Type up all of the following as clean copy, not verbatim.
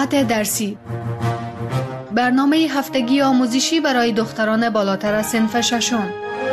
مقاومت درسی، برنامه هفتگی آموزشی برای دختران بالاتر از صنف ششم.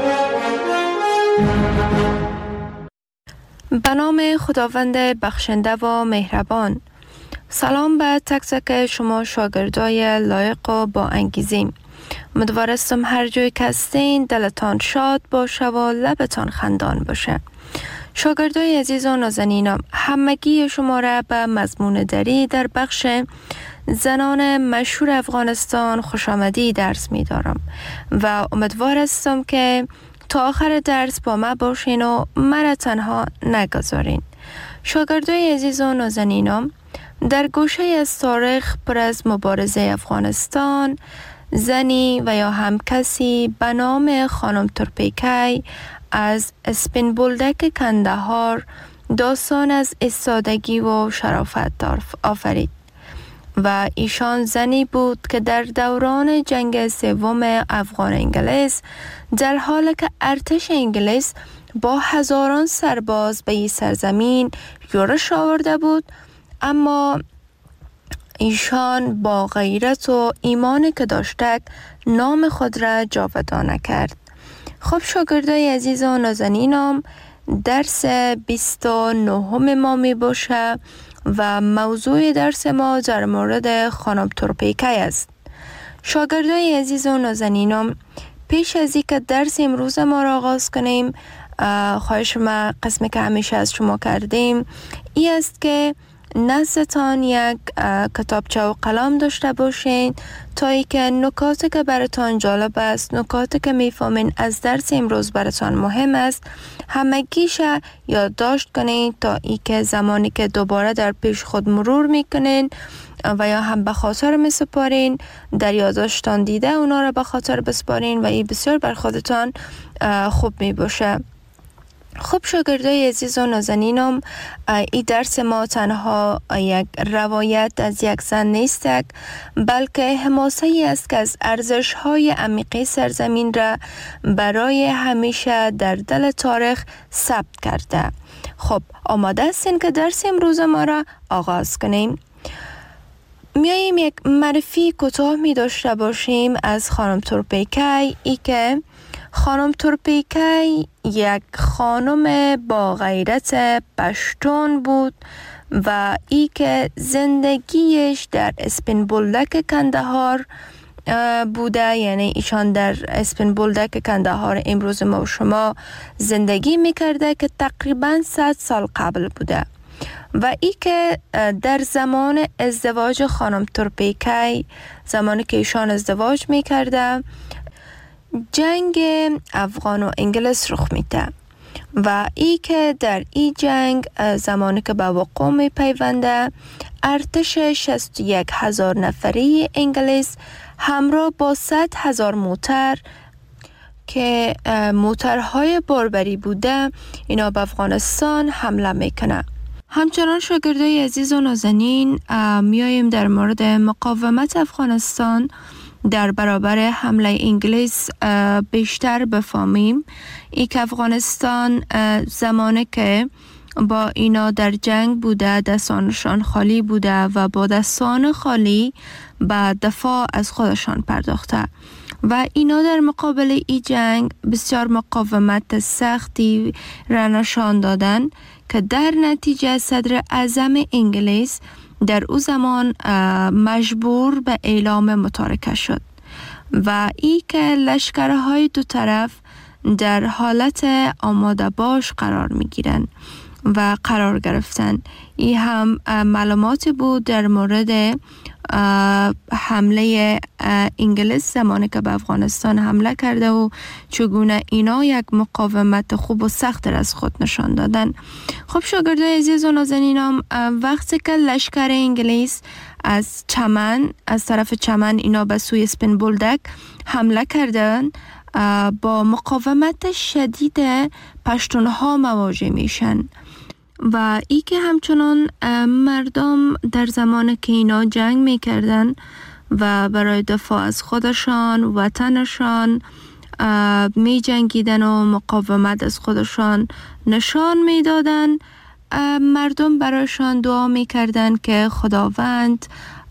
به نام خداوند بخشنده و مهربان. سلام به تک تک شما شاگردای لایق و با انگیزه. امیدوارم هر جای که هستین دلتان شاد باشه و لبتان خندان باشه. شاگردای عزیز و نازنینم، همگی شما را به مضمون دری در بخش زنان مشهور افغانستان خوش آمدی درس می دارم و امیدوار هستم که تا آخر درس با ما باشین و مرا تنها نگذارین. شاگردای عزیز و نازنینم، در گوشه از تاریخ پر از مبارزه افغانستان، زنی و یا هم کسی به نام خانم تورپیکی از اسپین بولدک کندهار داستان از ایستادگی و شرافت آفرید و ایشان زنی بود که در دوران جنگ سوم افغان انگلیس در حالی که ارتش انگلیس با هزاران سرباز به این سرزمین یورش آورده بود، اما ایشان با غیرت و ایمانی که داشتک نام خود را جاودانه کرد. خب شاگردای عزیز و نازنینم، درس 29 ما می باشه و موضوع درس ما در مورد خانم تورپیکی است. شاگردای عزیز و نازنینم، پیش از اینکه درس امروز ما را آغاز کنیم، خواهش ما قسمی که همیشه از شما کردیم این است که نزدتان یک کتابچه و قلم داشته باشین تا ای که نکاتی که براتان جالب است، نکاتی که میفهمین از درس امروز براتان مهم است، همگیش یادداشت کنین تا ای که زمانی که دوباره در پیش خود مرور میکنین و یا هم به خاطر میسپارین، در یادداشتان دیده اونا را به خاطر بسپارین و این بسیار بر خودتان خوب می باشه. خب شاگردای عزیز و نازنینم، این درس ما تنها یک روایت از یک زن نیست، بلکه حماسه ای است که از ارزش های عمیقی سرزمین را برای همیشه در دل تاریخ ثبت کرده. خب آماده هستین که درس امروز ما را آغاز کنیم؟ میاییم یک معرفی کوتاه می داشته باشیم از خانم تورپیکی. ای که خانم تورپیکی یک خانم با غیرت پشتون بود و ای که زندگیش در اسپین بولدک کندهار بوده، یعنی ایشان در اسپین بولدک کندهار امروز ما و شما زندگی میکرده که تقریبا 100 سال قبل بوده و ای که در زمان ازدواج خانم تورپیکی، زمانی که ایشان ازدواج میکرده، جنگ افغان و انگلیس رخ میده و ای که در این جنگ زمانی که به وقوع می پیونده، ارتش 61,000 نفری انگلیس همراه با 100,000 موتر که موترهای باربری بوده، اینا به افغانستان حمله میکنه. همچنان شاگردای عزیز و نازنین، میاییم در مورد مقاومت افغانستان در برابر حمله انگلیس بیشتر بفهمیم. ای که افغانستان زمانی که با اینا در جنگ بوده، دستانشان خالی بوده و با دستان خالی به دفاع از خودشان پرداخته و اینا در مقابل ای جنگ بسیار مقاومت سختی را نشان دادن که در نتیجه صدر اعظم انگلیس در او زمان مجبور به اعلام متارکه شد و ای که لشکرهای دو طرف در حالت آماده باش قرار می گیرن و قرار گرفتن. ای هم معلوماتی بود در مورد حمله انگلیس زمانی که به افغانستان حمله کرده و چگونه اینا یک مقاومت خوب و سخت از خود نشان دادن. خب شاگردای عزیز و نازنینم، وقتی که لشکر انگلیس از طرف چمن اینا به سوی اسپین بولدک حمله کردن، با مقاومت شدید پشتونها مواجه میشن و ای که همچنان مردم در زمان که اینا جنگ میکردن و برای دفاع از خودشان وطنشان می جنگیدن و مقاومت از خودشان نشان می دادن، مردم برایشان دعا می کردن که خداوند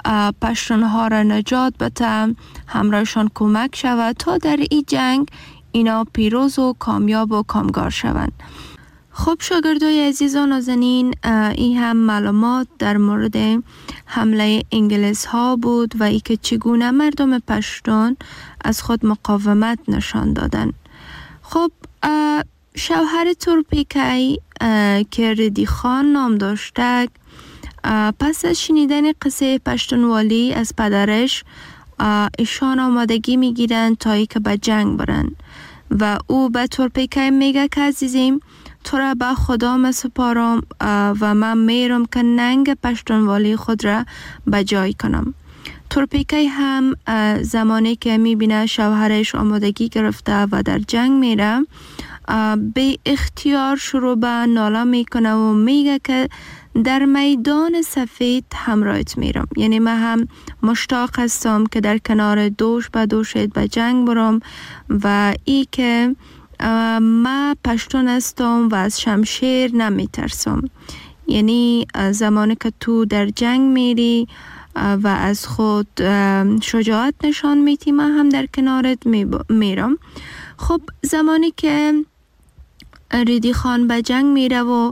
پشتونها را نجات بده، همراهشان کمک شود تا در این جنگ اینا پیروز و کامیاب و کامگار شوند. خب شاگردای عزیز و نازنین، این هم معلومات در مورد حمله انگلیس ها بود و ای که چگونه مردم پشتون از خود مقاومت نشان دادن. خب شوهر تورپیکی که ردی خان نام داشته، پس از شنیدن قصه پشتونوالی از پدرش ایشان آمادگی میگیرن تا ای که به جنگ برن و او به تورپیکی میگه که عزیزیم تو را به خدا مسپارم و من میرم که ننگ پشتونوالی خود را به جای کنم. تورپیکی هم زمانی که میبینه شوهرش آمادگی گرفته و در جنگ میره، به اختیار شروع به ناله میکنه و میگه که در میدان سفید همراهت میرم، یعنی من هم مشتاق هستم که در کنار دوش به دوشت به جنگ برم و ای که من پشتون هستم و از شمشیر نمیترسم. یعنی زمانی که تو در جنگ میری و از خود شجاعت نشان میدی، من هم در کنارت میرم. خب زمانی که ردی خان به جنگ میره و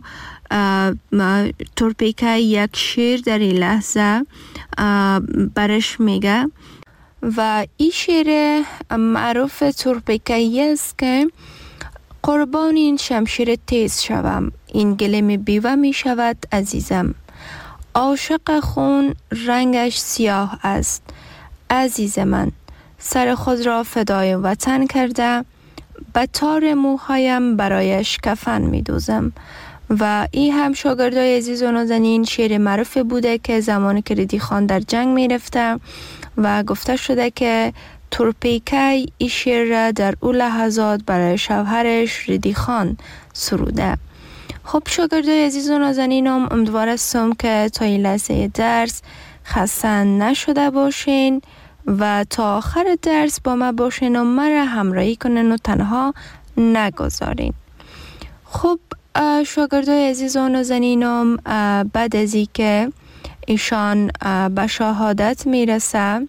تورپیکی یک شعر در این لحظه برش میگه و این شعر معروف تورپیکی است که قربان این شمشیر تیز شوم، این گلیم بیوه می شود عزیزم، عاشق خون رنگش سیاه است، عزیز من سر خود را فدای وطن کرده، به تار موهایم برایش کفن می دوزم. و این هم شاگردای عزیز و نازنین شعر معروف بوده که زمانی که ردی خان در جنگ می رفته و گفته شده که تورپیکی این شعر را در او لحظات برای شوهرش ردی خان سروده. خب شاگردای عزیز و نازنینم، امیدوار هستم که تا این لحظه درس خسته نشده باشین و تا آخر درس با ما باشین و مرا همراهی کنین و تنها نگذارین. خب شاگردای عزیز و نازنینم، بعد از این که ایشان به شهادت میرسه،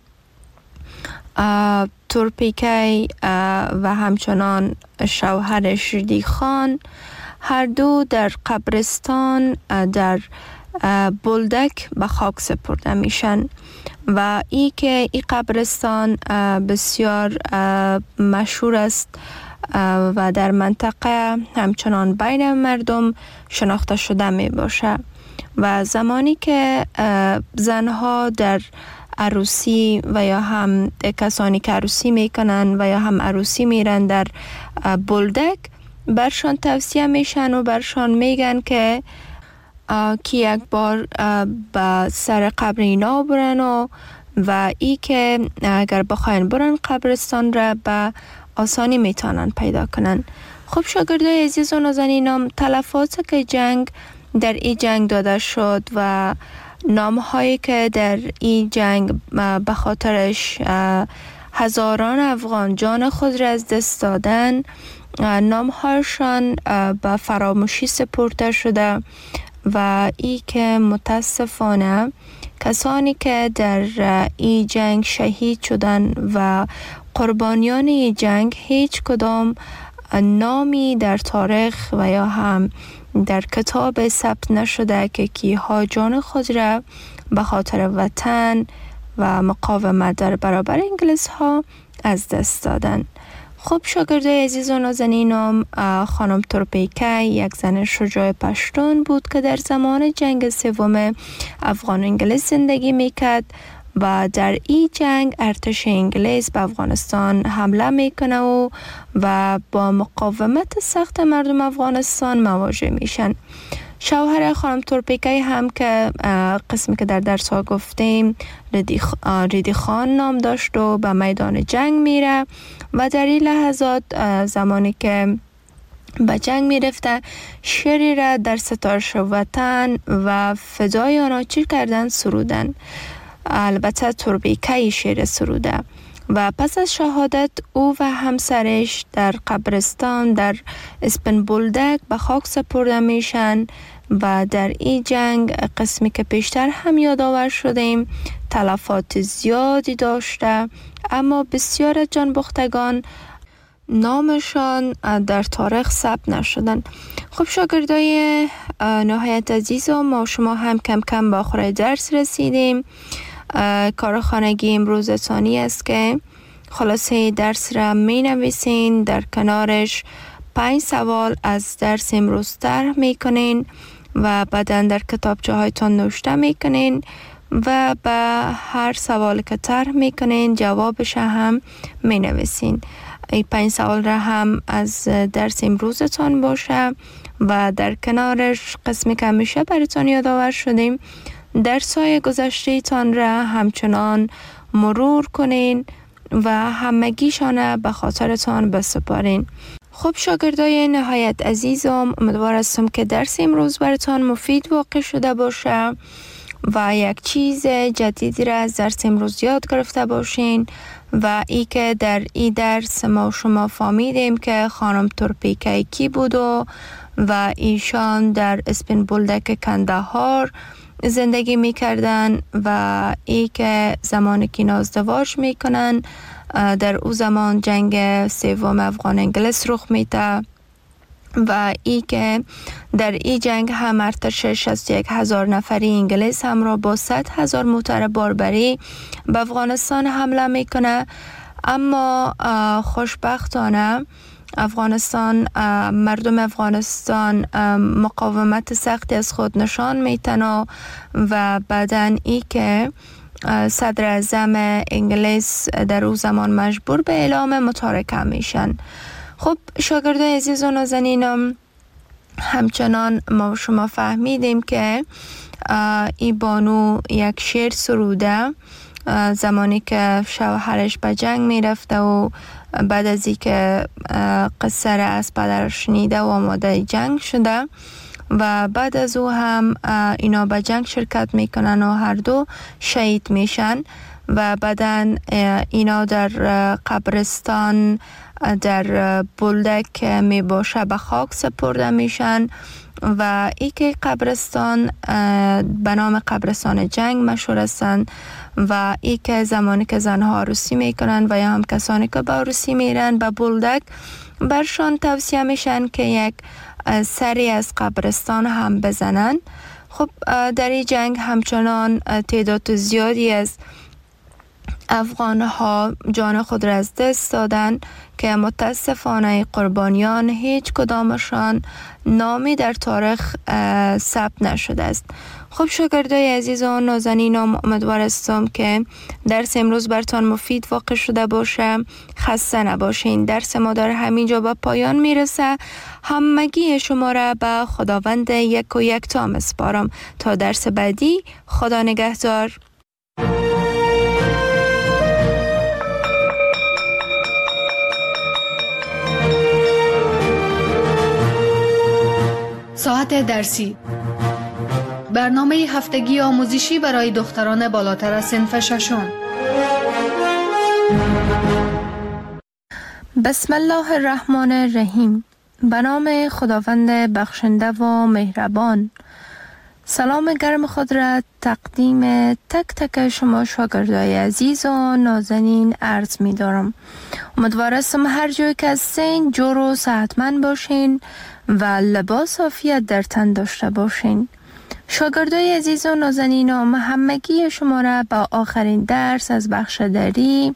تورپیکی و همچنان شوهرش ردی خان هر دو در قبرستان در بولدک به خاک سپرده میشن و ای که این قبرستان بسیار مشهور است و در منطقه همچنان بین مردم شناخته شده می باشه. و زمانی که زنها در عروسی و یا هم کسانی که عروسی میکنن و یا هم عروسی میرن در بولدک، برشان توصیه میشن و برشان میگن که یک بار به سر قبر اینا برن و ای که اگر بخواین برن قبرستان را به آسانی میتونن پیدا کنن. خب شاگردای عزیز و نازنینم، تلفات که جنگ در این جنگ داده شد و نامهایی که در این جنگ به خاطرش هزاران افغان جان خود را از دست دادن، نامهایشان به فراموشی سپرده شده و ای که متاسفانه کسانی که در این جنگ شهید شدن و قربانیان این جنگ هیچ کدام نامی در تاریخ و یا هم در کتاب ثبت نشده که کیها جان خود را به خاطر وطن و مقاومت در برابر انگلیس ها از دست دادن. خب شاگردای عزیز و نازنینم، خانم تورپیکی یک زن شجاع پشتون بود که در زمان جنگ سوم افغان انگلیس زندگی میکرد و در این جنگ ارتش انگلیس به افغانستان حمله میکنه و با مقاومت سخت مردم افغانستان مواجه میشن. شوهر خانم تورپیکی هم که قسمی که در درس ها گفتیم ردی خان نام داشت و به میدان جنگ میره و در این لحظات زمانی که به جنگ میرفته شعری را در ستایش وطن و فدای آنها چی کردن سرودن. البته تورپیکی شعر سروده و پس از شهادت او و همسرش در قبرستان در اسپن بولدک به خاک سپرده میشن و در این جنگ قسمی که پیشتر هم یادآور شدیم تلفات زیادی داشته، اما بسیار از جانباختگان نامشان در تاریخ ثبت نشدن. خب شاگردای نهایت عزیز و ما شما هم کم کم به آخر درس رسیدیم. کار خانگی امروز ثانی است که خلاصه درس را می نویسین، در کنارش 5 سوال از درس امروز طرح می کنین و بعداً در کتابچه هایتان نوشته می کنین و به هر سوال که طرح می کنین جوابش هم می نویسین. این 5 سوال را هم از درس امروزتان باشه و در کنارش قسمی که همیشه براتان یادآور شدیم درس‌های گذشته تان را همچنان مرور کنین و همگیشان به خاطرتان بسپارین. خب شاگردای نهایت عزیزم، امیدوار هستم که درس امروز براتان مفید واقع شده باشه و یک چیز جدیدی را از درس امروز یاد گرفته باشین و ای که در این درس ما شما فهمیدیم که خانم تورپیکه کی بود و ایشان در اسپین بولدک کندهار زندگی میکردن و ای که زمانی که ازدواج میکنن در او زمان جنگ سوم افغان انگلیس رخ میده و ای که در این جنگ هم ارتش 61,000 نفری انگلیس همراه با 100,000 موتر باربری به افغانستان حمله میکنه. اما خوشبختانه مردم افغانستان مقاومت سختی از خود نشان میتن و بعدن ای که صدر اعظم انگلیس در او زمان مجبور به اعلام متارکه میشن. خب شاگردای عزیز و نازنینم، همچنان ما شما فهمیدیم که ای بانو یک شعر سروده زمانی که شوهرش به جنگ میرفته و بعد از این که قصه را از پدرش شنیده و آماده جنگ شده و بعد از او هم اینا به جنگ شرکت میکنن و هر دو شهید میشن و بعدن اینا در قبرستان در بولدک می باشه به خاک سپرده میشن و ای که قبرستان به نام قبرستان جنگ مشهور هستند و ای که زمانی که زنها عروسی میکنن و یا هم کسانی که به عروسی میرن به بولدک برشان توصیه میشن که یک سری از قبرستان هم بزنن. خب در این جنگ همچنان تعداد زیادی از افغان ها جان خود را از دست دادن که متاسفانه قربانیان هیچ کدامشان نامی در تاریخ ثبت نشده است. خب شاگردای عزیز و نازنینم، امیدوار هستم که درس امروز برتان مفید واقع شده باشه. خسته نباشین. درس ما در همینجا به پایان میرسه. همگی شما را به خداوند یک و یکتا میسپارم. تا درس بعدی، خدا نگهدار. ساعت درسی، برنامه هفتگی آموزشی برای دختران بالاتر از صنف ششم. بسم الله الرحمن الرحیم. به نام خداوند بخشنده و مهربان. سلام گرم خود را تقدیم تک تک شما شاگردای عزیز و نازنین عرض می دارم. امیدوار هستم هر جایی که هستین جور و صحتمند باشین و لباس عافیت در تن داشته باشین. شاگردای عزیز و نازنینم، همگی شما را به آخرین درس از بخش دری،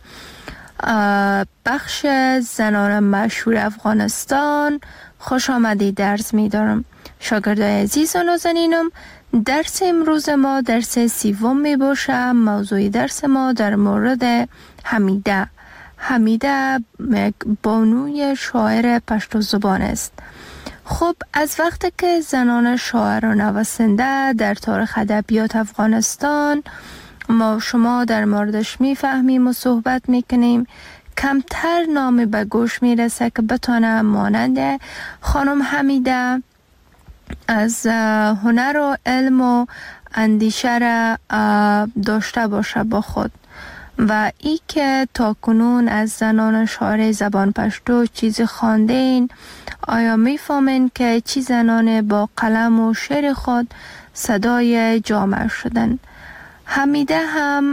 بخش زنان مشهور افغانستان خوش آمدید درس می دارم. شاگردای عزیز و نازنینم، درس امروز ما درس سوم می باشه. موضوع درس ما در مورد حمیده. حمیده یک بانوی شاعر پشتو زبان است. خب از وقتی که زنان شاعر و نویسنده در تاریخ ادبیات افغانستان ما شما در موردش میفهمیم و صحبت میکنیم، کمتر نامی به گوش میرسه که بتونه مانند خانم حمیده از هنر و علم و اندیشه را داشته باشه با خود و ای که تا کنون از زنان شاعر زبان پشتو چیز خواندین، آیا میفهمین که چی زنان با قلم و شعر خود صدای جامعه شدن؟ حمیده هم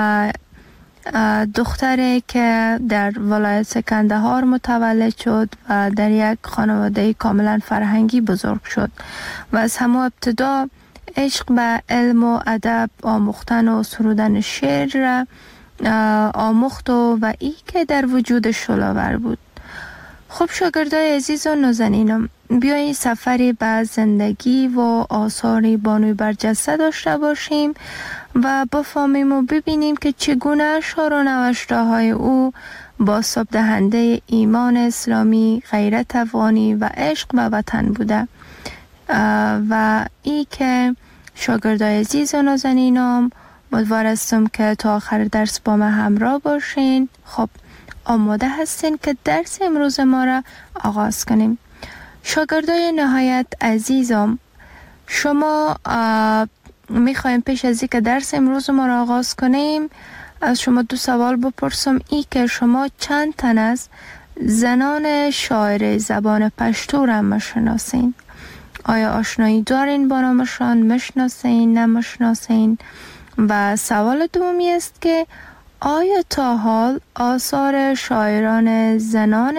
دختری که در ولایت کندهار متولد شد و در یک خانواده کاملا فرهنگی بزرگ شد و از همه ابتدا عشق به علم و ادب آموختن و سرودن شعر را آموخت و ای که در وجود شلاور بود. خب شاگردای عزیز و نازنینم، بیایید سفری به زندگی و آثار بانوی برجسته داشته باشیم و بفهمیم و ببینیم که چگونه اشعار و نوشته‌های او بازتاب دهنده ایمان اسلامی، غیرت افغانی و عشق به وطن بوده. و ای که شاگردای عزیز و نازنینم، امیدوار هستم که تا آخر درس با من همراه باشین. خب آماده هستین که درس امروز ما را آغاز کنیم؟ شاگردای نهایت عزیزم، شما میخوایم پیش از اینکه درس امروز ما را آغاز کنیم از شما دو سوال بپرسم. ای که شما چند تن از زنان شاعر زبان پشتو را میشناسین؟ آیا آشنایی دارین با نامشان؟ میشناسین؟ نمیشناسین؟ و سوال دومی است که آیا تا حال آثار شاعران زنان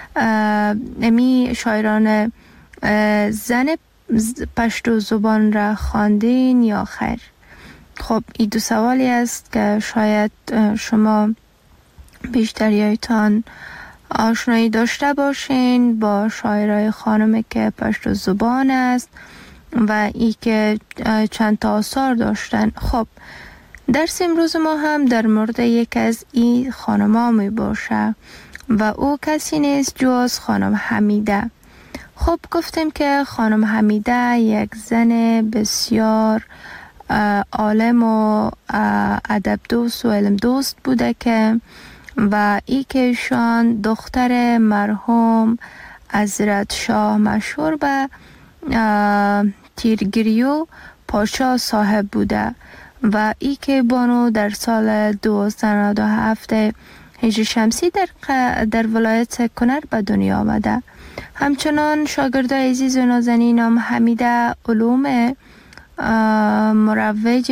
شاعران زن پشتو زبان را خواندین یا خیر؟ خب این دو سوالی است که شاید شما بیشتریایتان آشنایی داشته باشین با شاعرای خانم که پشتو زبان است و ای که چند تا آثار داشتن. خب درس امروز ما هم در مورد یک از این خانم‌ها می باشه و او کسی نیست جز خانم حمیده. خب گفتیم که خانم حمیده یک زن بسیار عالم و ادب دوست و علم دوست بوده که و ای که ایشان دختر مرحوم حضرت شاه مشهور به تیرگریو پاشا صاحب بوده و ای که بانو در سال 1297 هجری شمسی در ولایت کنر به دنیا آمده. همچنان شاگردای عزیز و نازنینم، حمیده علوم مروج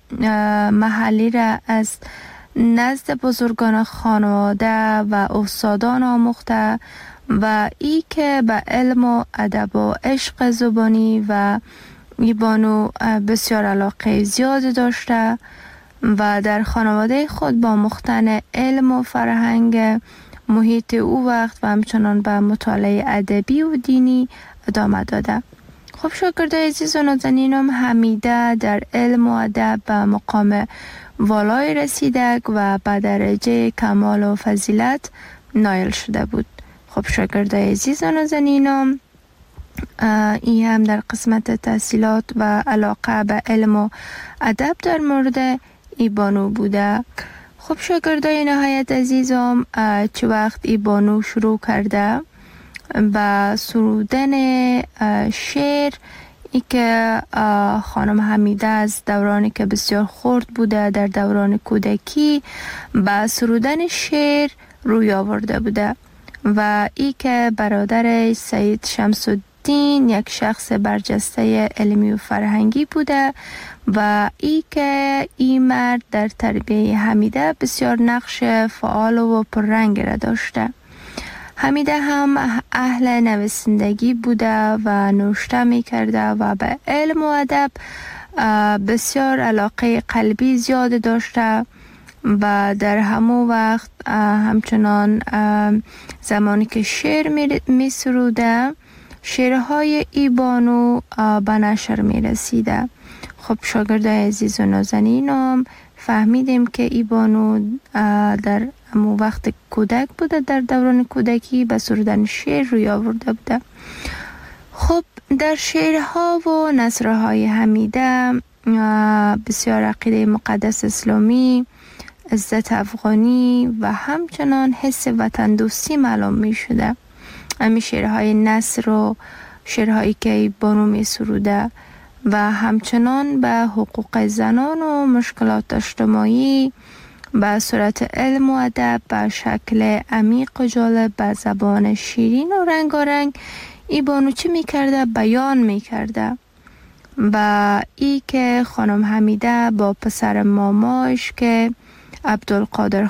محلی را از نزد بزرگان خانواده و استادان آموخته و ای که به علم و ادب و عشق زبانی و بانو بسیار علاقه زیاد داشته و در خانواده خود با مختن علم و فرهنگ محیط او وقت و همچنان به مطالعه ادبی و دینی ادامه داده. خب شاگردای عزیز و نازنینم، حمیده در علم و ادب به مقام والای رسیده و به درجه کمال و فضیلت نایل شده بود. خب شاگردای عزیز و نازنینم، این هم در قسمت تحصیلات و علاقه به علم و ادب در مورد ای بانو بوده. خب شاگردای نهایت عزیزم، چه وقت ای بانو شروع کرده به سرودن شعر، ای که خانم حمیده از دورانی که بسیار خرد بوده در دوران کودکی به سرودن شعر روی آورده بوده و ای که برادر سید شمس الدین یک شخص برجسته علمی و فرهنگی بوده و ای که این مرد در تربیه حمیده بسیار نقش فعال و پررنگ را داشته. حمیده هم اهل نویسندگی بوده و نوشته می کرده و به علم و ادب بسیار علاقه قلبی زیاد داشته و در همون وقت همچنان زمانی که شعر می سروده، شعرهای ای بانو به نشر می رسیده. خب شاگردای عزیز و نازنینم، فهمیدیم که ای بانو در همون وقت کودک بوده، در دوران کودکی به سرودن شعر روی آورده بوده. خب در شعرها و نثرهای حمیده بسیار عقیده مقدس اسلامی، عزت افغانی و همچنان حس وطن دوستی معلوم می شده. همین شعرهای نثر و شعرهایی که بانو می سروده و همچنان به حقوق زنان و مشکلات اجتماعی به صورت علم و ادب به شکل عمیق و جالب به زبان شیرین و رنگارنگ ای بانو چی میکرده؟ بیان میکرده. و ای که خانم حمیده با پسر ماماش که عبدالقادر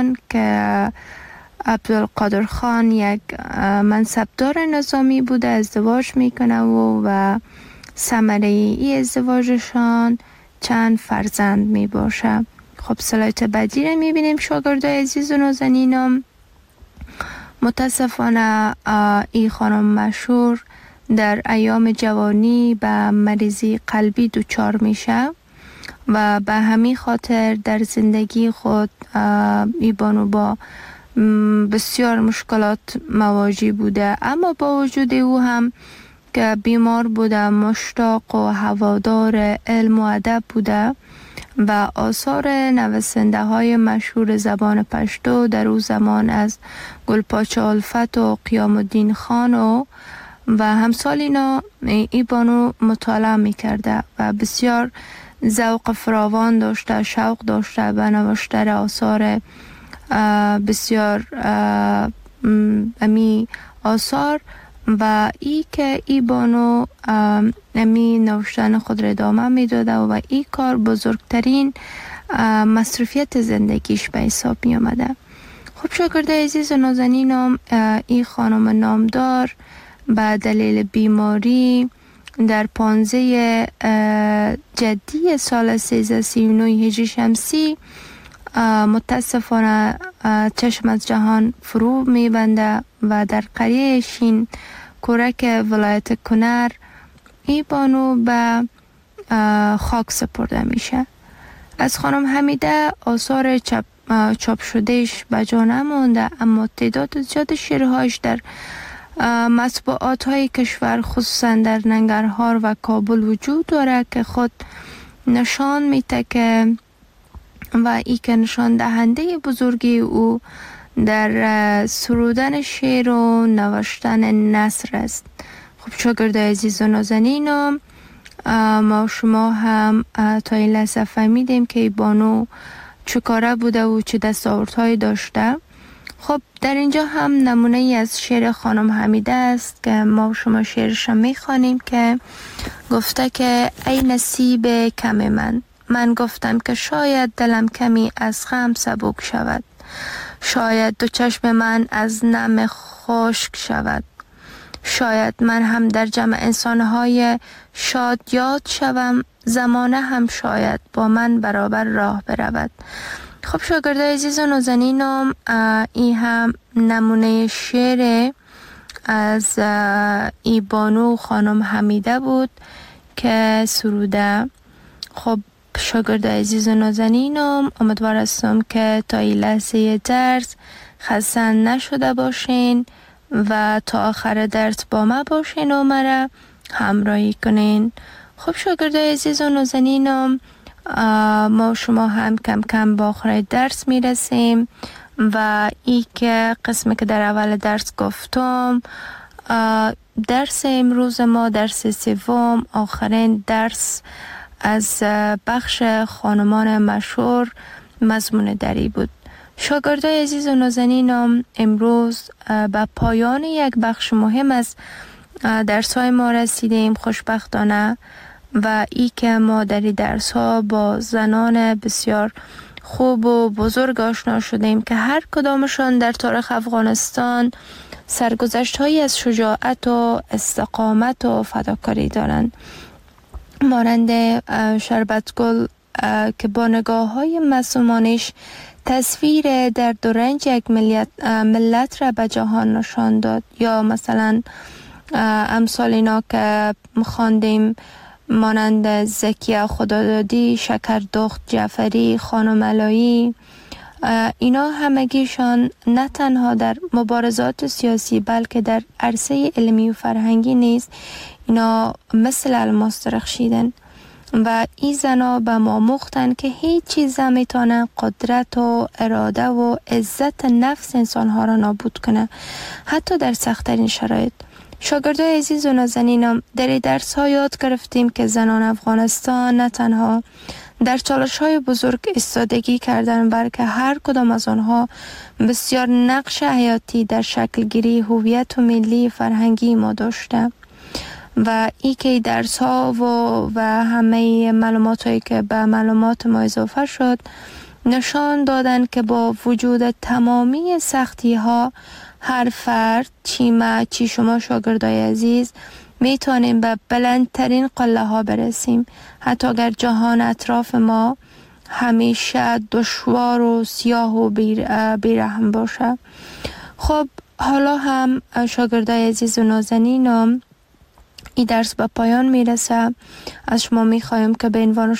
خان یک منصبدار نظامی بوده ازدواج میکنه و ثمره ای ازدواجشان چند فرزند می باشه. خب سلایت بعدی رو میبینیم. شاگردای عزیز و نازنینم، متاسفانه ای خانم مشهور در ایام جوانی به مریضی قلبی دچار میشه و به همین خاطر در زندگی خود ای بانو با بسیار مشکلات مواجه بوده، اما با وجود او هم که بیمار بوده مشتاق و هوادار علم و ادب بوده و آثار نویسنده های مشهور زبان پشتو در او زمان از گلپاچه الفت و قیام الدین خان و همسال اینا ای بانو مطالعه می کرده و بسیار ذوق فراوان داشته، شوق داشته به نوشتن آثار بسیار امی آثار و ای که ای بانو امی نوشتن خود را ادامه می داده و ای کار بزرگترین مصروفیت زندگیش به حساب می آمده. خب شاگرده عزیز و نازنینم، ای خانم نامدار به دلیل بیماری در 15 جدی سال 1339 هجری شمسی متاسفانه چشم از جهان فرو میبنده و در قریه شین کورک ولایت کنر ای بانو به خاک سپرده میشه. از خانم حمیده آثار چاپ شدهش به جا نمانده، اما تعداد زیاد شعرهایش در مطبوعات های کشور خصوصا در ننگرهار و کابل وجود داره که خود نشان میده که و ای که نشان دهنده بزرگی او در سرودن شعر و نوشتن نثر است. خب شاگردای عزیز و نازنینم، ما شما هم تا این لحظه فهمیدیم که ای بانو چه کاره بوده و چه دستاوردهایی داشته. خب در اینجا هم نمونه ای از شعر خانم حمیده است که ما شما شعرش میخوانیم که گفته که ای نصیب کم من گفتم که شاید دلم کمی از غم سبک شود، شاید دو چشم من از نم خشک شود، شاید من هم در جمع انسانهای شاد یاد شوم، زمانه هم شاید با من برابر راه برود. خب شاگردای عزیز و نازنینم، این هم نمونه شعر از ای بانو خانم حمیده بود که سروده. خب شاگردای عزیز و نازنینم، امیدوار هستم که تا این لحظه درس خسته نشده باشین و تا آخر درس با ما باشین و مرا همراهی کنین. خب شاگردای عزیز و نازنینم، ما شما هم کم کم با آخر درس میرسیم و ای که قسمی که در اول درس گفتم، درس امروز ما درس سوم، آخرین درس از بخش خانمان مشهور مضمون دری بود. شاگردای عزیز و نازنینم، امروز به پایان یک بخش مهم از درس های ما رسیدیم خوشبختانه و ای که ما در این درس ها با زنان بسیار خوب و بزرگ آشنا شدیم که هر کدامشان در تاریخ افغانستان سرگذشت هایی از شجاعت و استقامت و فداکاری دارند، مانند شربتگل که با نگاه های معصومانش تصویر درد و رنج یک ملت را به جهان نشان داد، یا مثلا امثال اینا که خواندیم مانند زکیه خدادادی، شکردخت جعفری، خانم علایی، اینا همگیشان نه تنها در مبارزات سیاسی بلکه در عرصه علمی و فرهنگی نیز اینا مثل الماس درخشیدن و این زنا به ما مختن که هیچ چیز نمیتونه قدرت و اراده و عزت نفس انسانها را نابود کنه، حتی در سخت‌ترین شرایط. شاگردای عزیز و نازنینم، در درس ها یاد گرفتیم که زنان افغانستان نه تنها در چالش های بزرگ ایستادگی کردن، بلکه هر کدام از آنها بسیار نقش حیاتی در شکل گیری هویت و ملی فرهنگی ما داشته و ای که درس ها و همه معلومات هایی که به معلومات ما اضافه شد نشان دادن که با وجود تمامی سختی ها هر فرد چی شما شاگردای عزیز میتونیم به بلندترین قله ها برسیم، حتی اگر جهان اطراف ما همیشه دشوار و سیاه و بیرحم باشه. خب حالا هم شاگردای عزیز و نازنینم این درس به پایان میرسه. از شما میخوایم که به عنوان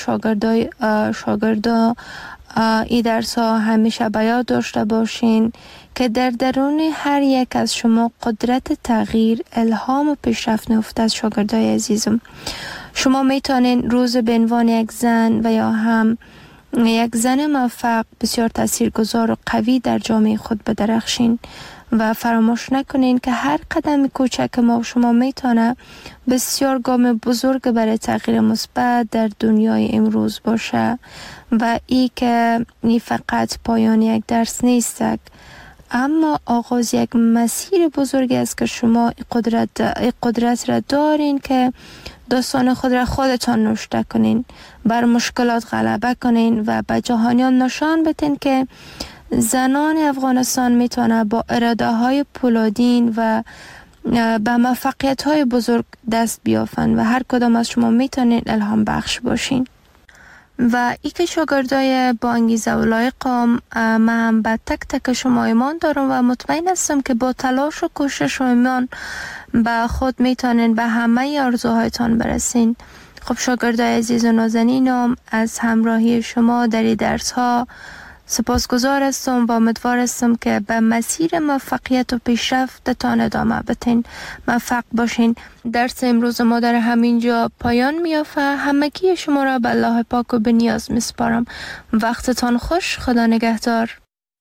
شاگردا این درس ها همیشه به یاد داشته باشین که در درون هر یک از شما قدرت تغییر، الهام و پیشرفت نهفته از شاگردای عزیزم. شما میتونین روز به عنوان یک زن و یا هم یک زن موفق بسیار تاثیرگذار و قوی در جامعه خود بدرخشین و فراموش نکنین که هر قدم کوچک ما و شما میتونه بسیار گام بزرگ برای تغییر مثبت در دنیای امروز باشه و ای که نی فقط پایان یک درس نیست، اما آغاز یک مسیر بزرگی است که شما قدرت را دارین که داستان خود را خودتان نوشته کنین، بر مشکلات غلبه کنین و به جهانیان نشان بدین که زنان افغانستان میتونه با اراده های پولادین و به موفقیت های بزرگ دست بیافن و هر کدام از شما میتونین الهام بخش باشین. و ای که شاگردای با انگیزه و لایقم، من به تک تک شما ایمان دارم و مطمئن هستم که با تلاش و کوشش و ایمان به خود میتونین به همه آرزوهایتان برسین. خب شاگردای عزیز و نازنینم، از همراهی شما در این درس ها سپاسگزار هستم و امیدوار هستم که به مسیر موفقیت و پیشرفتتان ادامه بدین. موفق باشین. درس امروز ما در همینجا پایان میافته. همگی شما را به الله پاک و به نیاز میسپارم. وقتتان خوش. خدا نگهدار.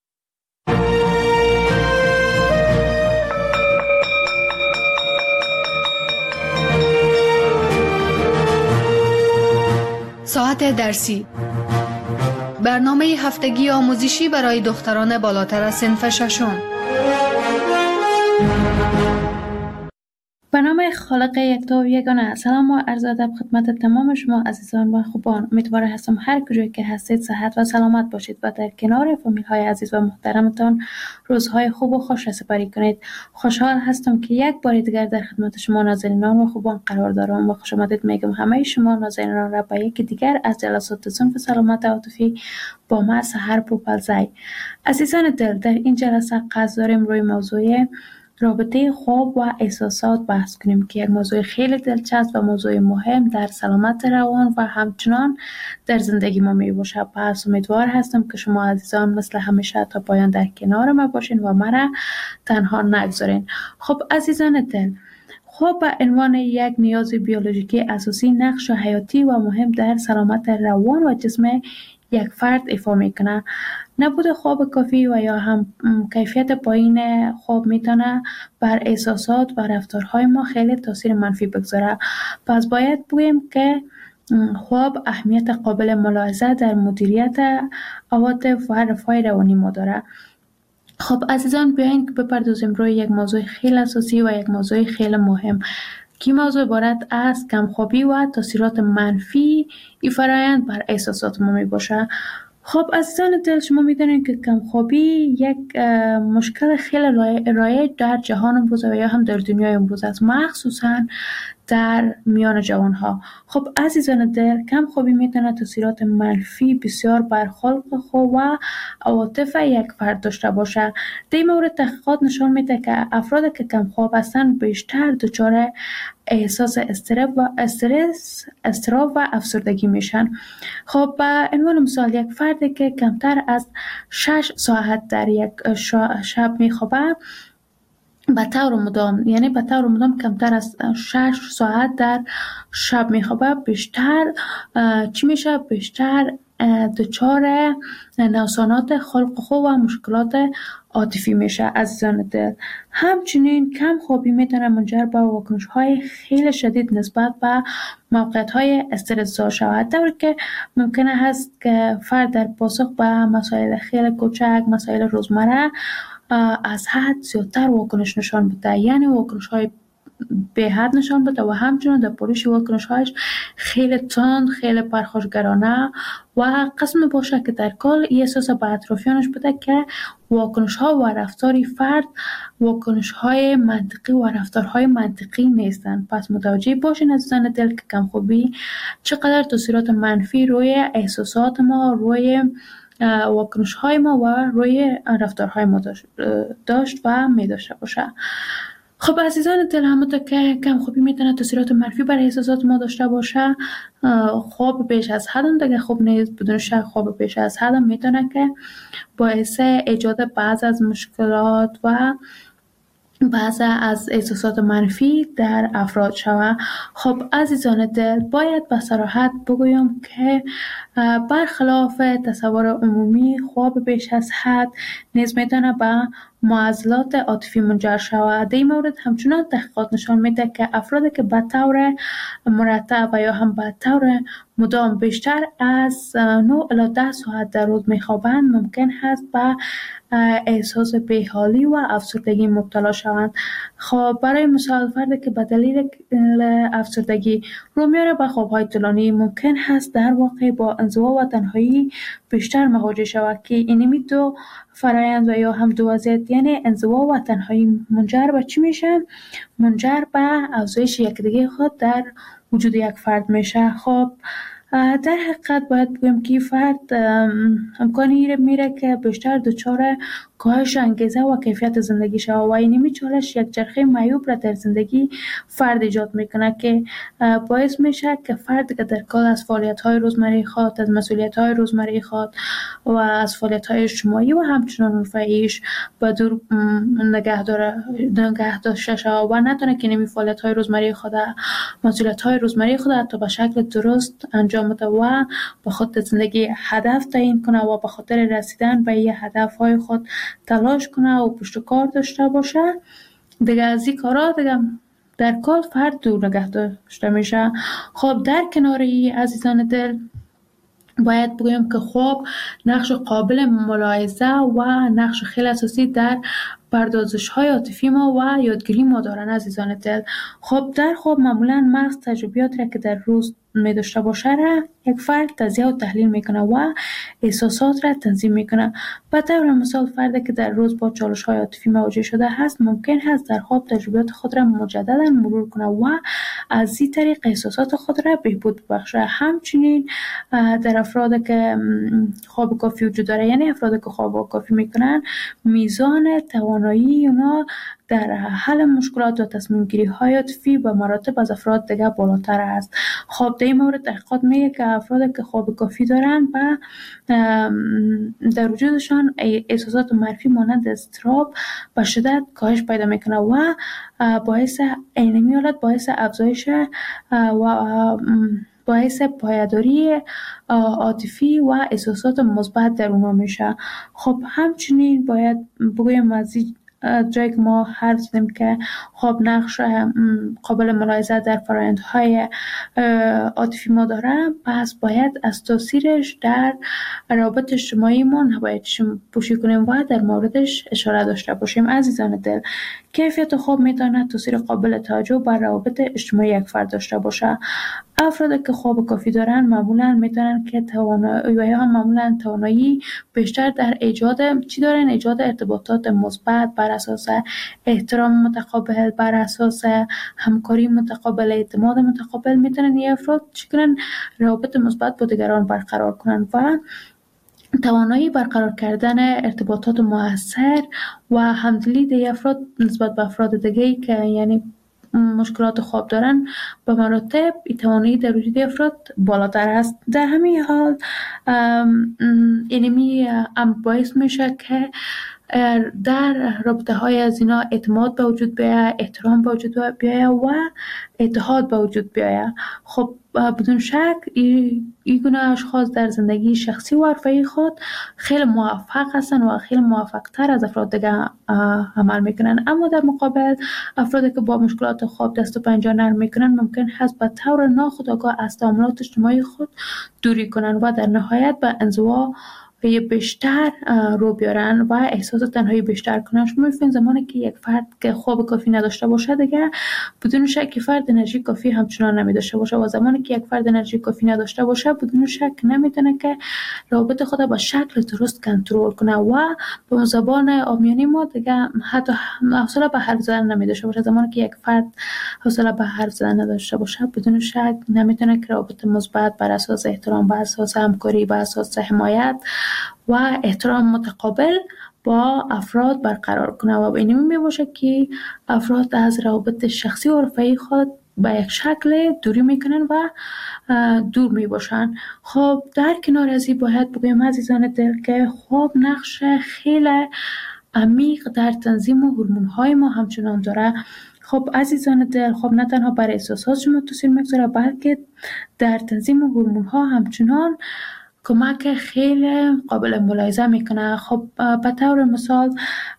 ساعت درسی، برنامه هفتگی آموزشی برای دختران بالاتر از صنف ششم. به نام خالق یکتا و یگانه. سلام و عرض ادب خدمت تمام شما عزیزان و خوبان. امیدوار هستم هر کجایی که هستید صحت و سلامت باشید و در کنار فامیل های عزیز و محترمتان روزهای خوب و خوش سپری کنید. خوشحال هستم که یک بار دیگر در خدمت شما نازنینان و خوبان قرار دارم و خوش آمدید میگم همه شما نازنینان را به یکی دیگر از جلسات صنف سلامت عاطفی با ما سحر پوپلزی. عزیزان دل، در این جلسه قصد داریم روی موضوع رابطه خواب و احساسات بحث کنیم که یک موضوع خیلی دلچسب و موضوع مهم در سلامت روان و همچنان در زندگی ما می باشه. پس امیدوار هستم که شما عزیزان مثل همیشه تا پایان در کنار ما باشین و مرا تنها نگذارین. خب عزیزان دل، خواب به عنوان یک نیاز بیولوژیکی اساسی نقش حیاتی و مهم در سلامت روان و جسم یک فرد ایفا میکنه. نبود خواب کافی و یا هم کیفیت پایین خواب میتونه بر احساسات و رفتارهای ما خیلی تاثیر منفی بگذاره. پس باید بگیم که خواب اهمیت قابل ملاحظه در مدیریت عواطف و رفاه روانی ما داره. خب عزیزان، بیاین که بپردازیم روی یک موضوع خیلی اساسی و یک موضوع خیلی مهم که موضوع عبارت از کمخوابی و تاثیرات منفی این فرآیند بر احساسات ما می باشه. خب عزیزان دل، شما میدونید که کمخوابی یک مشکل خیلی رایج در جهان امروز و یا هم در دنیای امروز است، مخصوصا در میان جوانها. خب عزیزان دل، کمخوابی میتونه تاثیرات منفی بسیار بر خلق خود و عواطف یک فرد داشته باشه. در این مورد تحقیقات نشان میده که افرادی که کمخواب هستند بیشتر دچار احساس اضطراب و افسردگی میشن. خب به عنوان مثال، یک فردی که کمتر از 6 ساعت در یک شب میخوابه به طور مدام کمتر از 6 ساعت در شب میخوابه بیشتر دچار نوسانات خلق خو و مشکلات عاطفی میشه عزیزان دل. همچنین کم خوابی میتونه منجر به واکنش های خیلی شدید نسبت به موقعیت های استرس‌زا شود، طوری که ممکنه هست که فرد در پاسخ به مسائل خیلی کوچک، مسائل روزمره از حد زیادتر واکنش نشان بده، یعنی واکنش های به حد نشان بده و همچنین در پولیش واکنش‌هایش خیلی تند، خیلی پرخاشگرانه و قسم باشه که در کل این احساس به اطرافیانش بده که واکنش‌ها و رفتاری فرد واکنش‌های منطقی و رفتارهای منطقی نیستند. پس متوجه باشین عزیزان دل که کمخوابی چقدر تاثیرات منفی روی احساسات ما، روی واکنش‌های ما و روی رفتارهای ما داشت و می داشته باشه. خب عزیزان دل، همونطور که کم خوابی میتونه تاثیرات منفی برای احساسات ما داشته باشه، خواب بیش از حد هم دیگه خوب نیست. بدون شک خواب بیش از حد هم میتونه که باعث ایجاد بعض از مشکلات و بعض از احساسات منفی در افراد شود. خب عزیزان دل، باید به صراحت بگویم که برخلاف تصور عمومی خواب بیش از حد نیز میتونه به معضلات عاطفی منجر شود. در این مورد همچنان تحقیقات نشان میده که افرادی که به طور مرتب و یا هم به طور مدام بیشتر از 9 الی 10 ساعت در روز میخوابند ممکن هست به احساس بیحالی و افسردگی مبتلا شوند. خب برای مثال فردی که به دلیل افسردگی رو میاره به خوابهای طولانی ممکن هست در واقع با انزوا و تنهایی بیشتر مواجه شود که اینمی دو فرایند و یا هم دو وضعیت، یعنی انزوا و تنهایی، منجر به چی میشه؟ منجر به افزایش یکدیگه خود در وجود یک فرد میشه. خب در حقیقت باید بگویم که فرد امکانی میره که بیشتر دچار کاهش انگیزه و کیفیت زندگی شود و اینمی چالش یک چرخه معیوب را در زندگی فرد ایجاد میکنه که باعث میشه که فرد که در کل از فعالیت‌های روزمره خود، از مسئولیت‌های روزمره خود و از فعالیت‌های اجتماعی و همچنین رفاهیش به دور نگه داشته شود و نتونه که اینمی فعالیت‌های روزمره خود، مسئولیت‌های روزمره خود حتی به شکل درست انجام بده و به خود زندگی هدف تعیین کنه و به خاطر رسیدن به این هدف‌های خود تلاش کنه و پشت کار داشته باشه. دیگه از این کارا دیگه در کل فرد دور نگه داشته میشه. خب در کنار این عزیزان دل باید بگویم که خواب نقش قابل ملاحظه و نقش خیلی اساسی در پردازش‌های عاطفی ما و یادگیری ما دارن عزیزان دل. خب در خواب معمولا مغز تجربیات را که در روز می داشته باشه را یک فرد تجزیه و تحلیل میکنه و احساسات را تنظیم میکنه. به طور مثال فردی که در روز با چالش‌های عاطفی مواجه شده هست ممکن هست در خواب تجربیات خود را مجددا مرور کنه و از این طریق احساسات خود را بهبود بخشه. همچنین در افرادی که خواب کافی وجود داره، یعنی افرادی که خواب کافی میکنن، میزان توانایی اونا در حل مشکلات و تصمیم گیری های عاطفی به مراتب از افراد دیگه بالاتر است. خب در این مورد تحقیقات میگه که افرادی که خواب کافی دارن و در وجودشان احساسات منفی مانند اضطراب به شدت کاهش پیدا میکنه و باعث اینمی حالت باعث افزایش و باعث پایداری عاطفی و احساسات مثبت در اونا میشه. خب همچنین باید بگویم از جایی که ما حرف زدیم که خواب نقش قابل ملاحظه در فرآیندهای عاطفی ما داره، پس باید از تاثیرش در روابط اجتماعی ما نباید پوشی کنیم و در موردش اشاره داشته باشیم. عزیزان دل، کیفیت خواب میتونه تاثیر قابل توجه بر روابط اجتماعی یک فرد داشته باشه. افرادی که خواب کافی دارن معمولا میتونن که توانایی بیشتر در ایجاد ارتباطات مثبت بر اساس احترام متقابل، بر اساس همکاری متقابل، اعتماد متقابل میتونن این افراد چیکارن روابط مثبت با دیگران برقرار کنن و توانایی برقرار کردن ارتباطات مؤثر و همدلی در افراد نسبت به افراد دیگه‌ای که یعنی مشکلات خواب دارن به مراتب توانایی در وجود افراد بالاتر است. در همین حال اینمی باعث میشه که در رابطه های از اینا اعتماد به وجود بیاید، احترام به وجود بیاید و اتحاد به وجود بیاید. خب بدون شک این گونه اشخاص در زندگی شخصی و حرفه‌ای خود خیلی موفق هستن و خیلی موفق تر از افراد دیگه عمل میکنن. اما در مقابل افرادی که با مشکلات خواب دست و پنجه نرم میکنن ممکن هست به طور ناخودآگاه از تعاملات اجتماعی خود دوری کنن و در نهایت به انزوا بیشتر رو بیارن و احساس تنهایی بیشتر کنن. شما می‌بینید زمانی که یک فرد که خواب کافی نداشته باشه دیگه بدون شک فرد انرژی کافی همچنان نمی‌داشته باشه و زمانی که یک فرد انرژی کافی نداشته باشه بدون شک نمیتونه که روابط خود با شکل درست کنترل کنه و به زبان عامیانه ما دیگه حتی حوصله به حرف زدن نمی‌داشته باشه. زمانی که یک فرد حوصله به حرف زدن نداشته باشه بدون شک نمیتونه که روابط مثبت بر اساس احترام، بر اساس همکاری، بر اساس حمایت و احترام متقابل با افراد برقرار کنه و به این می باشه که افراد از روابط شخصی و حرفه‌ای خود به یک شکل دوری میکنن و دور می باشن. خب در کنار از این باید بگویم عزیزان دل که خواب نقش خیلی عمیق در تنظیم هورمون‌های ما همچنان داره. خب عزیزان دل، خب نه تنها بر احساسات شما تاثیر میگذاره بلکه در تنظیم هورمون‌ها همچنان کمک خیلی قابل ملاحظه میکنه. خب به طور مثال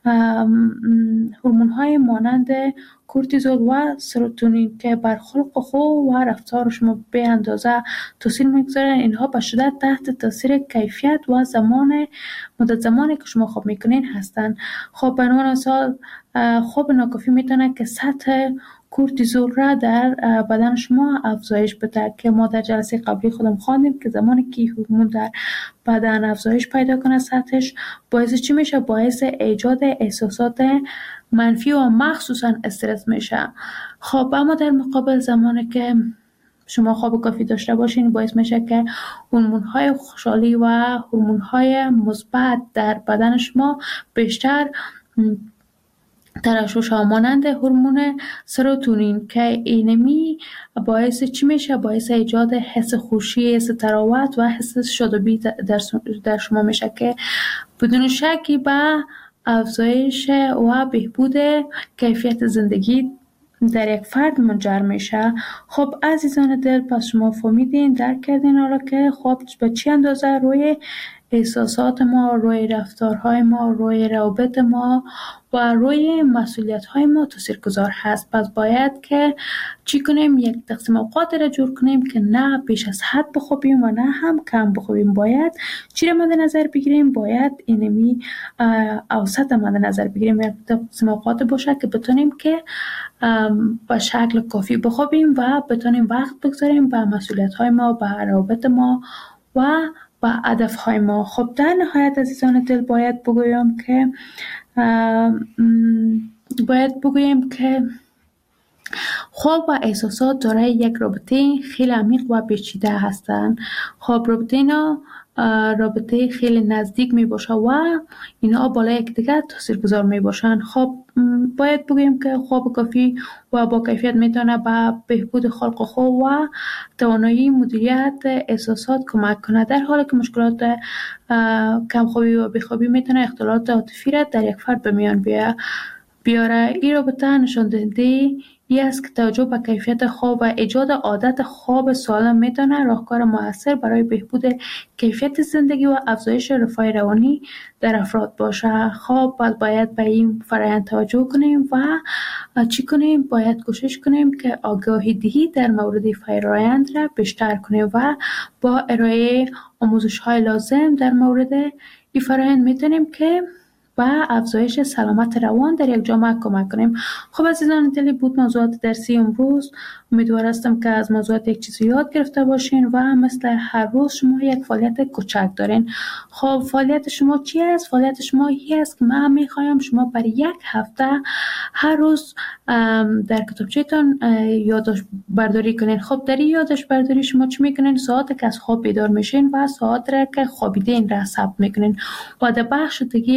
هورمون های مانند کورتیزول و سروتونین که بر خلق خو و رفتار شما به اندازه تاثیر میگذارن، اینها به شدت تحت تاثیر کیفیت و مدت زمانی که شما خواب میکنین هستن. خب به عنوان مثال خواب ناکافی میتونه که سطح کورتیزول را در بدن شما افزایش بده که ما در جلسه قبلی خودم خواندیم که زمانی که هورمون در بدن افزایش پیدا کنه سطحش باعث چی میشه؟ باعث ایجاد احساسات منفی و مخصوصا استرس میشه. خب اما در مقابل زمانی که شما خواب کافی داشته باشین باعث میشه که هورمون‌های خوشحالی و هورمون‌های مثبت در بدن شما بیشتر ترشح ها مانند هورمون سروتونین که اینمی باعث چی میشه؟ باعث ایجاد حس خوشی، حس تراوت و حس شادابی در شما میشه که بدون شکی به افزایش و بهبود کیفیت زندگی در یک فرد منجر میشه. خب عزیزان دل، پس شما فهمیدین، درک کردین حالا که خواب به چی اندازه روی احساسات ما، روی رفتارهای ما، روی روابط ما و روی مسئولیت‌های ما تاثیرگذار هست. پس باید که چی کنیم؟ یک تقسیم اوقات را جور کنیم که نه بیش از حد بخوابیم و نه هم کم بخوابیم. باید چی را مد نظر بگیریم؟ باید اینمی اوسط مد نظر بگیریم. یک تقسیم اوقات باشه که بتونیم که به شکل کافی بخوابیم و بتونیم وقت بگذاریم به مسئولیت‌های ما، به روابط ما و با هدف‌های ما. خب در نهایت عزیزان دل باید بگویم که خواب و احساسات دارای یک رابطه خیلی عمیق و پیچیده هستند. خب رابطه خیلی نزدیک می باشه و اینا بالای یکدیگر تاثیرگذار می باشن. خب باید بگویم که خواب کافی و با کیفیت میتونه به بهبود خلق خو و توانایی مدیریت احساسات کمک کنه، در حالی که مشکلات کمخوابی و بیخوابی میتونه اختلالات عاطفی را در یک فرد به میان بیاره. این رابطه نشان دهنده ای است که توجه به کیفیت خواب و ایجاد عادت خواب سالم میتونه راهکار موثر برای بهبود کیفیت زندگی و افزایش رفاه روانی در افراد باشه. خب باید به این فرآیند توجه کنیم و چی کنیم؟ باید کوشش کنیم که آگاهی دهی در مورد فرآیند را بیشتر کنیم و با ارائه آموزش‌های لازم در مورد این فرآیند میتونیم که و افزایش سلامت روان در یک جامعه کمک کنیم. خب عزیزان دلی بود موضوعات درسی امروز. امیدوار هستم که از موضوعات یک چیزی یاد گرفته باشین و مثل هر روز شما یک فعالیت کوچک دارین. خب فعالیت شما چی است؟ فعالیت شما این است که من میخوایم شما برای یک هفته هر روز در کتابچه‌تان یادداشت برداری کنین. خب در این یادداشت برداری شما چی میکنین؟ ساعتی که از خواب بیدار میشین و ساعت را که خوابیدین را ثبت میکنین و در بخش دیگه از این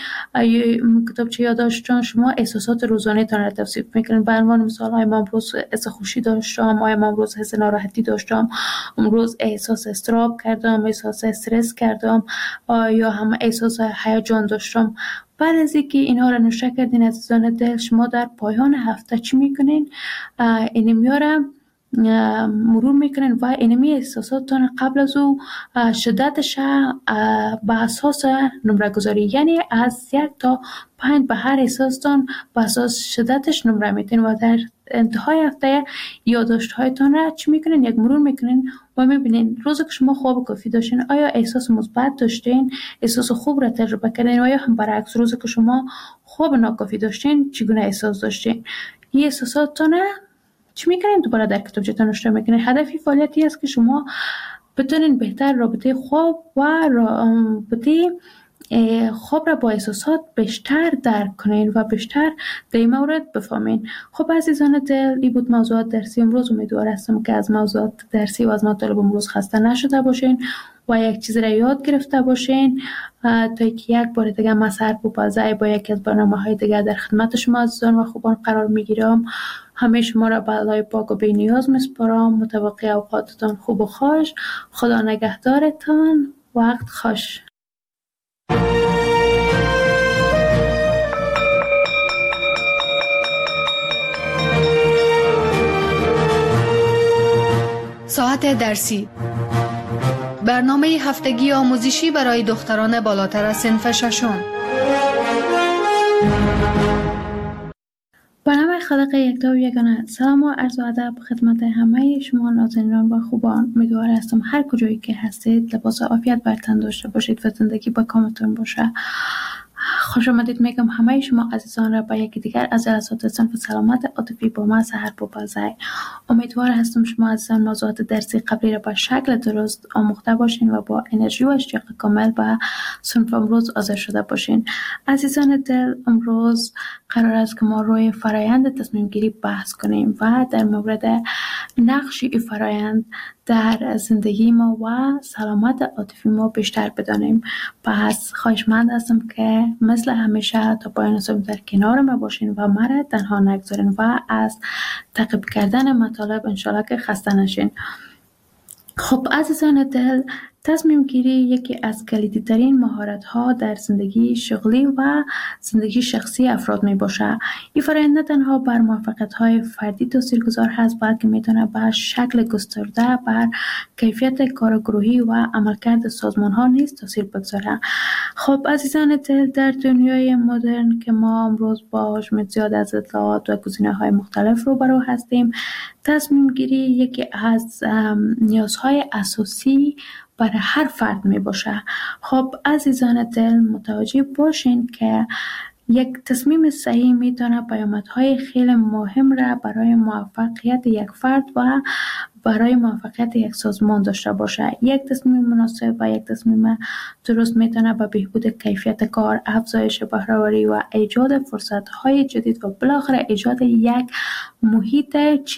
کتابچه یادداشتان شما احساسات روزانه تان را توصیف میکنین. به عنوان مثال من امروز حس خوشی داشتم، من امروز حس ناراحتی داشتم، امروز احساس اضطراب کردم، احساس استرس کردم، یا هم احساس هیجان داشتم. بعد از اینکه اینها را نوشته کردین عزیزان دل، شما در پایان هفته چی میکنین؟ اینمی را مرور میکنین و اینمی احساساتتان قبل از او شدتش به اساس نمره گذاری، یعنی از 1 تا 5 به هر احساستان به اساس شدتش نمره میتین و در انتهای هفته یادداشت هایتان را چی میکنین؟ یک مرور میکنین و میبینین روزی که شما خواب کافی داشتین آیا احساس مثبت داشتین، احساس خوب را تجربه کردین، و یا هم برعکس روزی که شما خواب ناکافی داشتین چگونه احساس داشتین. این احساساتتان چی میکنین؟ دوباره در کتابچه‌تان نوشته میکنین. هدفی فعالیتی است که شما بتونین بهتر رابطه خواب و رابطه خواب را با احساسات بیشتر درک کنین و بیشتر در این مورد بفهمین. خب عزیزان دل، این بود موضوعات درسی امروز. امیدوار هستم که از موضوعات درسی و از مطالب امروز خسته نشده باشین و یک چیز را یاد گرفته باشین. تا که یک بار دیگه من سحر بوپزای با یکی از برنامه‌های دیگه در خدمت شما عزیزان و خوبان قرار میگیرم. همه شما را به الله پاک و بی نیاز میسپارم. متوقع اوقاتتان خوب و خوش. خدا نگهدارتان. وقت خوش. ساعت درسی، برنامه هفتگی آموزشی برای دختران بالاتر از صنف ششم. به نام خالق یکتا و یگانه. سلام و عرض و ادب خدمت همه شما نازنینان و خوبان. امیدوار هستم هر کجایی که هستید لباس عافیت بر تن داشته باشید و زندگی با کامتون باشه. خوش آمدید میگم همه شما عزیزان را به یکی دیگر از جلسات صنف سلامت عاطفی با من سحر بوپزای. امیدوار هستم شما عزیزان موضوعات درسی قبلی را به شکل درست آموخته باشین و با انرژی و اشتیاق کامل به صنف امروز حاضر شده باشین. عزیزان دل، امروز قرار است که ما روی فرایند تصمیم گیری بحث کنیم و در مورد نقش این فرایند در زندگی ما و سلامت عاطفی ما بیشتر بدانیم. پس خواهشمند هستم که مثل همیشه تا پایان صحبت در کنار ما باشین و مرا تنها نگذارین و از تعقیب کردن مطالب انشالله که خسته نشین. خب عزیزان دل، تصمیم گیری یکی از کلیدی ترین مهارت ها در زندگی شغلی و زندگی شخصی افراد می باشه. این فرآیند نه تنها بر موفقیت های فردی تاثیرگذار هست بلکه میتونه به شکل گسترده بر کیفیت کار گروهی و عملکرد سازمان ها نیز تاثیر بگذاره. خب عزیزان دل، در دنیای مدرن که ما امروز با حجم زیاد از اطلاعات و گزینه های مختلف روبرو هستیم، تصمیم گیری یکی از نیازهای اساسی برای هر فرد می باشه. خب عزیزان دل، متوجه باشین که یک تصمیم صحیح میتونه پیامدهای خیلی مهم را برای موفقیت یک فرد و برای موفقیت یک سازمان داشته باشه. یک تصمیم مناسب و یک تصمیم درست میتونه به بهبود کیفیت کار، افزایش بهره‌وری و ایجاد فرصت‌های جدید و بالاخره ایجاد یک محیط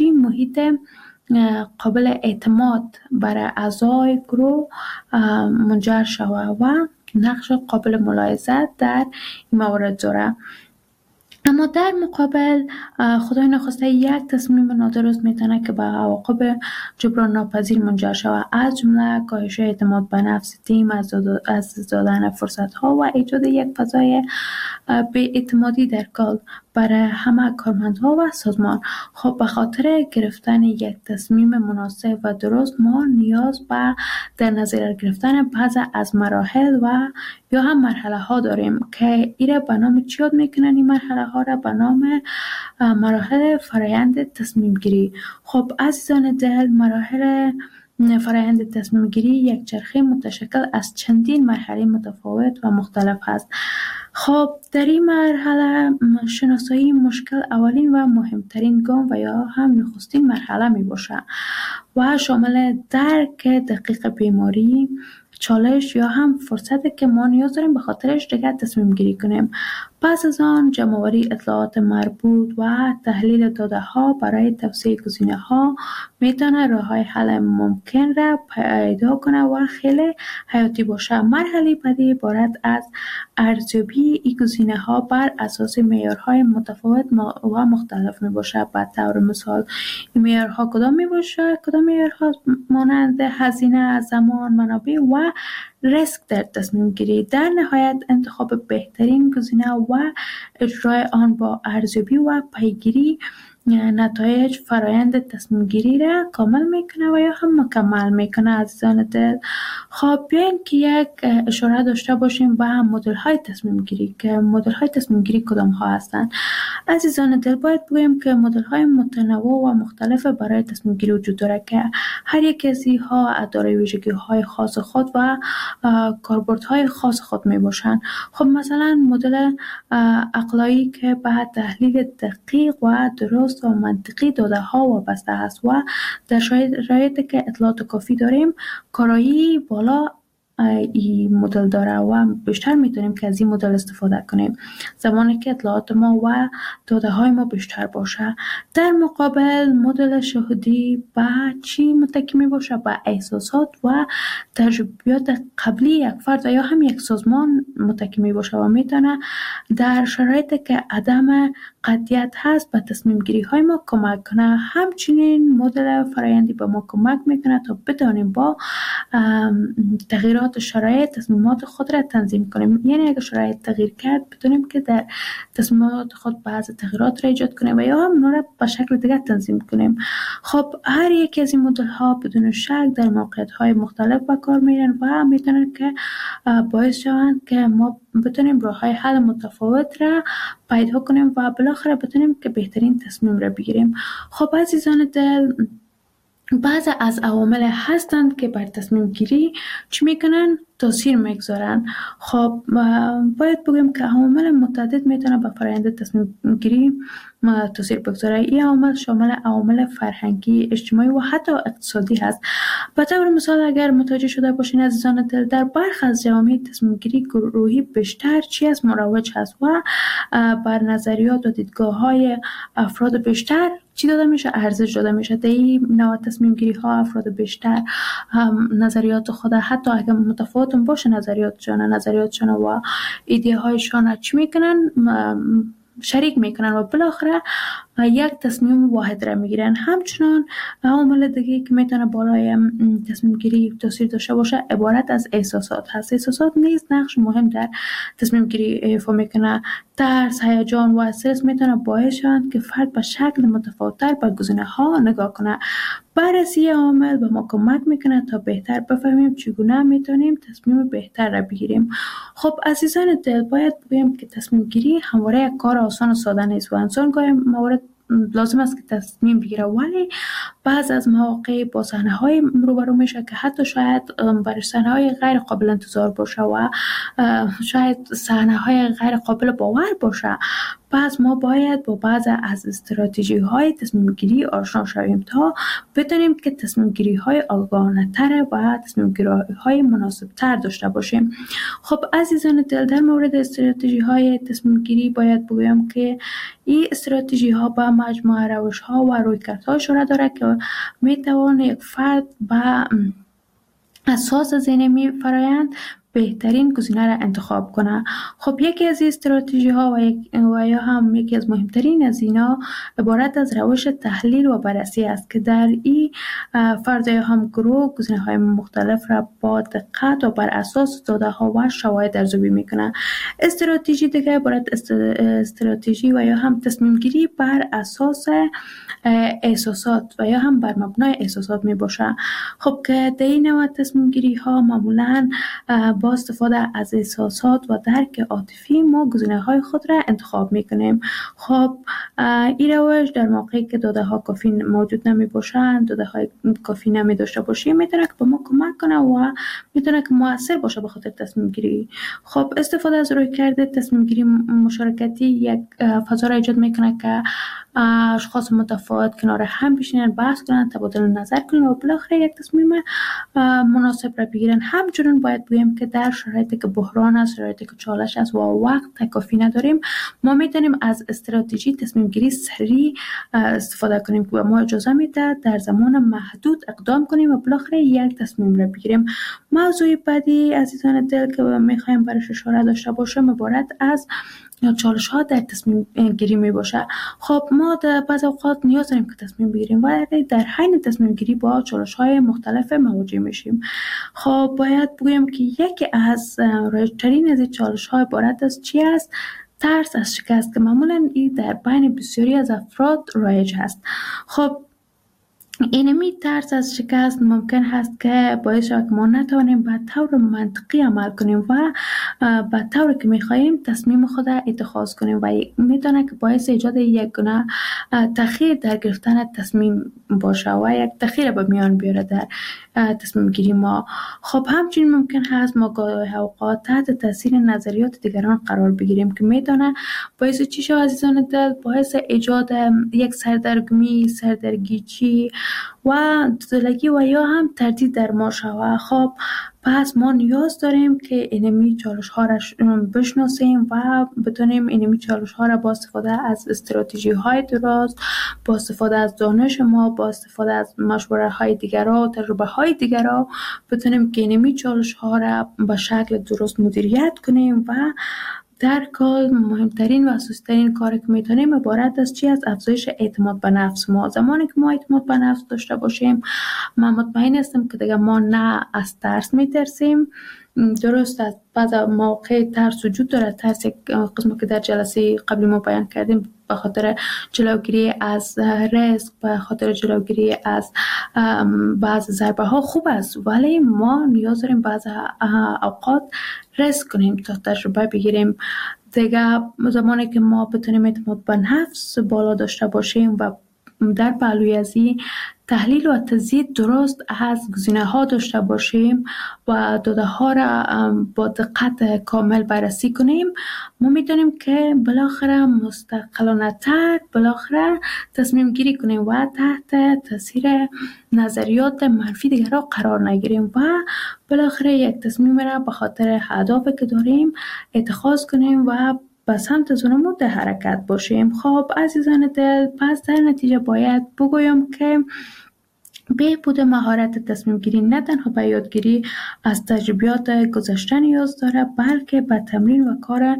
قابل اعتماد برای اعضای گروه منجر شود و نقش قابل ملاحظه در این موارد داره. اما در مقابل خدای نخواسته یک تصمیم نادرست میتونه که به عواقب جبران ناپذیر منجر شود، از جمله کاهش اعتماد به نفس تیم، از دادن فرصت ها و ایجاد یک فضای بی‌اعتمادی در کار برای همه کارمندها و سازمان. خب به خاطر گرفتن یک تصمیم مناسب و درست ما نیاز به در نظر گرفتن بعضی از مراحل و یا هم مرحله ها داریم که ایره به نام چی یاد میکنن؟ این مرحله ها را به نام مراحل فرایند تصمیم گیری. خب عزیزان دل، مراحل فرایند تصمیم گیری یک چرخه متشکل از چندین مرحله متفاوت و مختلف هست. خب در این مرحله شناسایی مشکل اولین و مهمترین گام و یا هم نخستین مرحله می باشه و شامل درک دقیق بیماری، چالش یا هم فرصتی که ما نیاز داریم به خاطرش دیگه تصمیم گیری کنیم. پس از آن جمع‌آوری اطلاعات مربوط و تحلیل داده ها برای توسعه گزینه ها میتونه راه های حل ممکن را پیدا کنه و خیلی حیاتی باشه. مرحله بعدی عبارت از ارزیابی این گزینه ها بر اساس معیارهای متفاوت و مختلف می باشه. به طور مثال این معیارها کدام می باشه؟ کدام معیارها؟ مانند هزینه، زمان، منابع و ریسک در تصمیم گیری. در نهایت انتخاب بهترین گزینه و اجرای آن با ارزیابی و پیگیری نتایج فرایند تصمیم گیری را کامل میکنه و یا هم مکمل میکنه. عزیزان دل، خب بیاین که یک اشاره داشته باشیم به مدل های تصمیم گیری، که مدل های تصمیم گیری کدام ها هستند. عزیزان دل، باید بگویم که مدل های متنوع و مختلف برای تصمیم گیری وجود داره که هر یک از اینها دارای ویژگی های خاص خود و کاربردهای خاص خود می باشند. خب مثلا مدل عقلایی که به تحلیل دقیق و درست و منطقی داده ها وابسته است و در شرایطی که اطلاعات کافی داریم کارایی بالا این مدل داره و بیشتر میتونیم که از این مدل استفاده کنیم زمانی که اطلاعات ما و داده های ما بیشتر باشه. در مقابل مدل شهودی به چی متکی می باشه؟ به احساسات و تجربیات قبلی یک فرد و یا هم یک سازمان متکی می باشه و میتونه در شرایطی که عدم قطعیت هست به تصمیم گیری های ما کمک کنه. همچنین مدل فرایندی به ما کمک میکنه تا بتونیم با تغییرات شرایط تصمیمات خود را تنظیم کنیم. یعنی اگر شرایط تغییر کرد بتونیم که در تصمیمات خود بعض تغییرات را ایجاد کنیم و یا هم اونا را به شکل دیگر تنظیم کنیم. خب هر یک از این مدل ها بدون شک در موقعیت های مختلف به کار میرن و میتونن که باعث شوند که ما بتونیم راه های حل متفاوت را پیدا کنیم و بالاخره بتونیم که بهترین تصمیم را بگیریم. خب عزیزان دل، بعضی از عوامل هستند که بر تصمیم گیری چی میکنن؟ تاثیر میگذارن. خب باید بگیم که عوامل متعدد میتونه به فرآیند تصمیم گیری تاثیر بگذاره. این عوامل شامل عوامل فرهنگی، اجتماعی و حتی اقتصادی هست. به طور مثال اگر متوجه شده باشین عزیزان دل، در برخی از جوامع تصمیم گیری گروهی بیشتر چی از مروج هست و بر نظریات و دیدگاه های افراد بیشتر چی داده میشه؟ ارزش داده میشه. در این نوع تصمیم گیری ها افراد بیشتر نظریات خود حتی اگر متفاوت باشه نظریاتشان و ایده هایشان چی میکنن؟ شریک میکنن و بالاخره یک تصمیم واحد را میگیرن. همچنان عامل دیگه که میتونه بالای تصمیم گیری تاثیر داشته باشه عبارت از احساسات هست. احساسات نیز نقش مهم در تصمیم گیری ایفا میکنه. ترس، هیجان و استرس میتونه باعث شوند که فرد به شکل متفاوت‌تر به گزینه ها نگاه کنه. بررسی عامل به ما کمک میکنه تا بهتر بفهمیم چگونه میتونیم تصمیم بهتر را بگیریم. خب عزیزان دل، باید بگویم که تصمیم گیری همواره یک کار آسان و ساده نیست و انسان گاهی موارد لازم است که تصمیم بگیره، ولی بعض از مواقع با صحنه‌های روبرو میشه که حتی شاید برای صحنه‌های غیر قابل انتظار باشه و شاید صحنه‌های غیر قابل باور باشه. پس ما باید با بعض از استراتژی‌های تصمیم گیری آشنا شویم تا بتونیم که تصمیم گیری‌های آگاهانه‌تر و تصمیم گیری‌های مناسب‌تر داشته باشیم. خب عزیزان دل، در مورد استراتژی‌های تصمیم گیری باید بگویم که این استراتژی‌ها با مجموعه روش‌ها و رویکردها اشاره داره که می‌تواند یک فرد با اساس ذهنی فرآیند بهترین گزینه را انتخاب کنه. خب یکی از این استراتژی ها و یا هم یکی از مهمترین از اینا عبارت از روش تحلیل و بررسی است که در این فرد یا هم گروه گزینه های مختلف را با دقت و بر اساس داده ها و شواهد ارزیابی میکنه. استراتژی دیگه عبارت استراتژی و یا هم تصمیم گیری بر اساس احساسات و یا هم بر مبنای احساسات می باشه. خب که در این نوع تصمیم گیری ها معمولاً با استفاده از احساسات و درک عاطفی ما گزینه های خود را انتخاب میکنیم. خب این روش در موقعی که داده ها کافی موجود نمی باشند، داده های کافی نمی داشته باشیم، میتونه که به ما کمک کنه و میتونه که مؤثر باشه به خاطر تصمیم گیری. خب استفاده از رویکرد تصمیم گیری مشارکتی یک فضا را ایجاد میکنه که اشخاص متفاوت کنار هم بشینن، بحث کنن، تبادل نظر کنن و بالاخره یک تصمیم مناسب را بگیرن. همچنین باید بگویم که در شرایطی که بحران است، شرایطی که چالش است و وقت کافی نداریم، ما میتونیم از استراتژی تصمیم گیری سریع استفاده کنیم که ما اجازه میده در زمان محدود اقدام کنیم و بالاخره یک تصمیم را بگیریم. موضوع بعدی عزیزان دل که میخوایم برش اشاره داشته باشم عبارت از چالش ها در تصمیم گیری می باشه. خب ما در بعض اوقات نیاز داریم که تصمیم بگیریم و در حین تصمیم گیری با چالش های مختلف مواجه میشیم. خب باید بگویم که یکی از رایج‌ترین از این چالش ها عبارت از چی است؟ ترس از شکست، که معمولا این در بین بسیاری از افراد رایج هست. خب اینمی ترس از شکست ممکن هست که باعث شود که ما نتوانیم به طور منطقی عمل کنیم و به طوری که میخواهیم تصمیم خود اتخاذ کنیم و میتونه که باعث ایجاد یک گونه تأخیر در گرفتن تصمیم باشه و یک تأخیر به میان بیاره در تصمیم گیری ما. خب همچنین ممکن هست ما گاهی اوقات تحت تاثیر نظریات دیگران قرار بگیریم که میتونه باعث چی شود عزیزان دل؟ باعث ایجاد یک سردرگمی، سردرگیچی و دلگی و یا هم تردید در ما شود. خب پس ما نیاز داریم که اینمی چالش ها را بشناسیم و بتونیم اینمی چالش ها را با استفاده از استراتژی های درست، با استفاده از دانش ما، با استفاده از مشوره های دیگران، تجربه های دیگران بتونیم که اینمی چالش ها را به شکل درست مدیریت کنیم و در کار مهمترین و اساسی‌ترین کاری که میتونیم عبارت از چی؟ از افزایش اعتماد به نفس ما. زمانی که ما اعتماد به نفس داشته باشیم، من مطمئن هستم که دیگه ما نه از ترس میترسیم. درست است بعض موقع ترس وجود داره، ترس یک قسمی که در جلسه قبلی ما بیان کردیم به خاطر جلوگیری از ریسک، به خاطر جلوگیری از بعض ضربه ها خوب است، ولی ما نیاز داریم بعض اوقات ریسک کنیم تا تجربه بگیریم. دیگه زمانی که ما بتونیم اعتماد به نفس بالا داشته باشیم و در پهلوی از این تحلیل و تزیین درست از گزینه ها داشته باشیم و داده ها را با دقت کامل بررسی کنیم، ما میتونیم که بالاخره مستقلانه تر بالاخره تصمیم گیری کنیم و تحت تاثیر نظریات منفی دیگر قرار نگیریم و بالاخره یک تصمیم را به خاطر اهدافی که داریم اتخاذ کنیم و به سمت زنمون در حرکت باشیم. خب عزیزان دل، پس در نتیجه باید بگویم که بهبود مهارت تصمیم گیری نه تنها به یادگیری از تجربیات گذشته نیاز داره، بلکه به تمرین و کار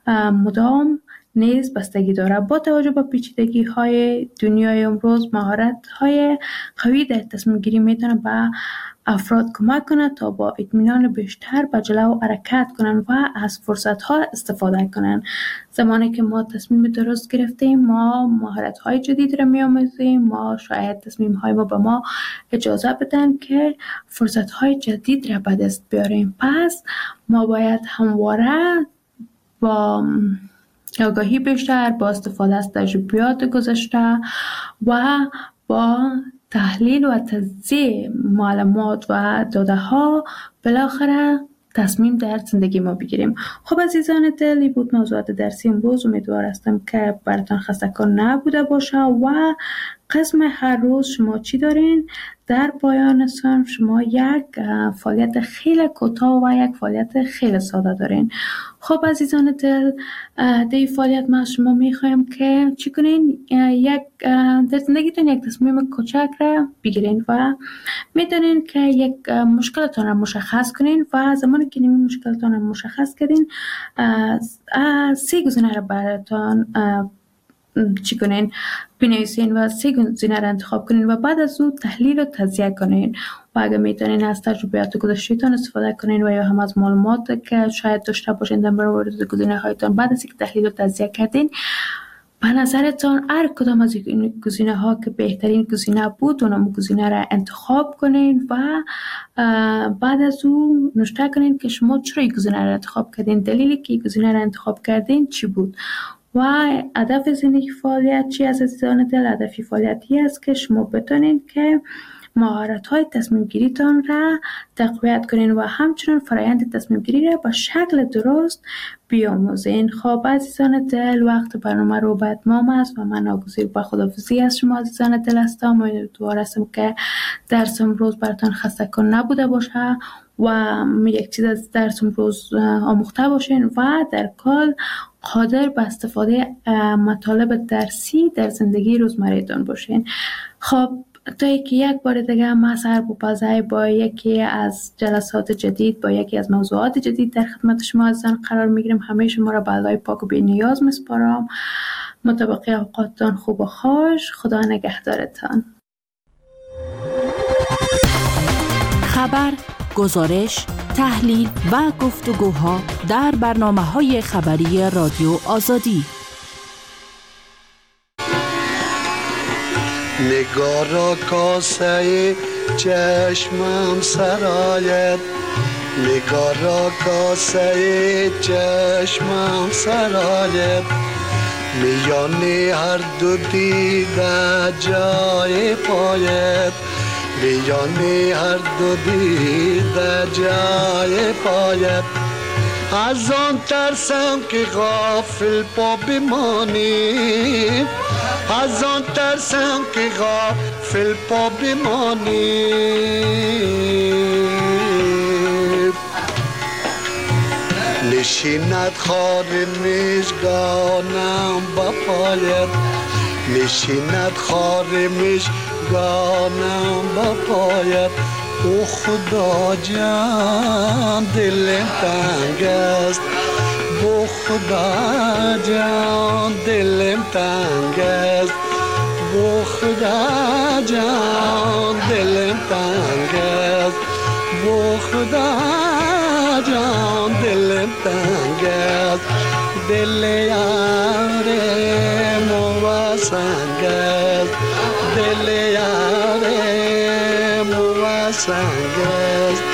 مدام نیز بستگی داره. با توجه به پیچیدگی های دنیای امروز، مهارت های قوی در تصمیم گیری میتونه به افراد کمک کنه تا با اطمینان بیشتر به جلو حرکت کنن و از فرصت ها استفاده کنن. زمانی که ما تصمیم درست گرفتیم، ما مهارت های جدید را می‌آموزیم، ما شاید تصمیم های ما به ما اجازه بدن که فرصت های جدید را به دست بیاریم. پس ما باید همواره با آگاهی بیشتر، با استفاده از تجربیات گذشته و با تحلیل و تجزیه معلومات و داده ها بالاخره تصمیم در زندگی ما بگیریم. خب عزیزان دلی بود موضوعات درسی امروز. امیدوار هستم که براتون خسته‌کن نبوده باشه و قسم هر روز شما چی دارین؟ در پایانتون شما یک فعالیت خیلی کوتاه و یک فعالیت خیلی ساده دارین. خب عزیزان دل، در فعالیت ما شما میخوایم که چی کنین؟ در زندگیتون یک تصمیم کوچک را بگیرین و میدونین که یک مشکلتون را مشخص کنین و زمانی که این مشکلتون را مشخص کردین 3 گزینه را براتون چی کنین؟ بنویسین و 3 گزینه را انتخاب کنین و بعد از اون تحلیل و تجزیه کنین و اگر میتونین از تجربیات گذشته‌تون استفاده کنین و یا هم از معلومات که شاید داشته باشین در مورد گزینه هایتون. بعد از اینکه تحلیل و تجزیه کردین، به نظرتان هر کدام از این گزینه ها که بهترین گزینه بود اونم گزینه را انتخاب کنین و بعد از اون نوشته کنین که شما چرا این گزینه را انتخاب کردین، دلیلی که گزینه را انتخاب کردین چی بود و هدف زندگی فعالیت چی است عزیزان دل. هدف فعالیتی است که شما بتونین که مهارت‌های تصمیم گیریتان را تقویت کنین و همچنین فرایند تصمیم گیری را با شکل درست بیاموزین. خب عزیزان دل، وقت برنامه رو به اتمام است و من ناگزیر به خداحافظی از شما عزیزان دل هستم. امیدوار هستم که درس امروز براتان خسته کن نبوده باشه و یک چیز از درس امروز آموخته باشین و در کل قادر به استفاده مطالب درسی در زندگی روزمره‌تان باشین. خب تا یک بار دیگه ما سر بپازای با یکی از جلسات جدید، با یکی از موضوعات جدید در خدمت شما عزیزان قرار میگیریم. همه شما را به الله پاک و بی نیاز میسپارم. مطابق اوقاتتان خوب و خوش. خدا نگهدارتان. خبر، گزارش، تحلیل و گفتگوها در برنامه‌های خبری رادیو آزادی. نگارا کاسه چشمم سرایت، نگارا کاسه چشمم سرایت، میانی هر دو دیده جای پایت، میانی هر دو دیده جای پایت. از آن ترسم که غافل پا بمانی، از آن ترسم که غافل پا بمانی. نشیند خار مژگانم با پایت، نشیند خار مژگانم با پایت. او خدا جان دلم تنگ است، او خدا جان دلم تنگ است، او خدا جان دلم تنگ است، او خدا جان دلم تنگ است. دل یارم و سنگ است، دل یارم و سنگ است.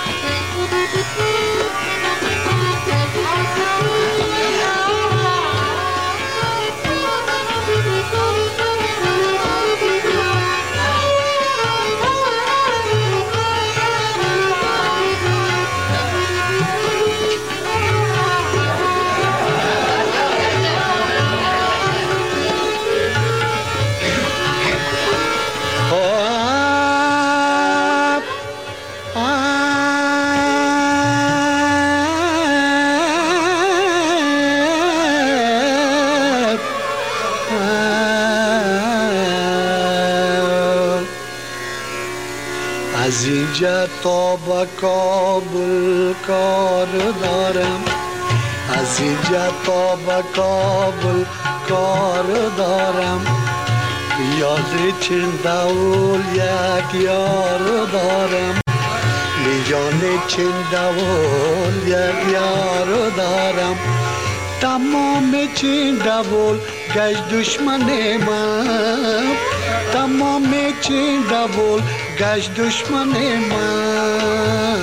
از اینجا تا به کابل کار دارم، از اینجا تا به کابل کار دارم. یاد چنداول یک یار دارم، میان چنداول یک یار دارم. تمام چنداول گشت دشمن من، تمام چنداول گشت دشمن من.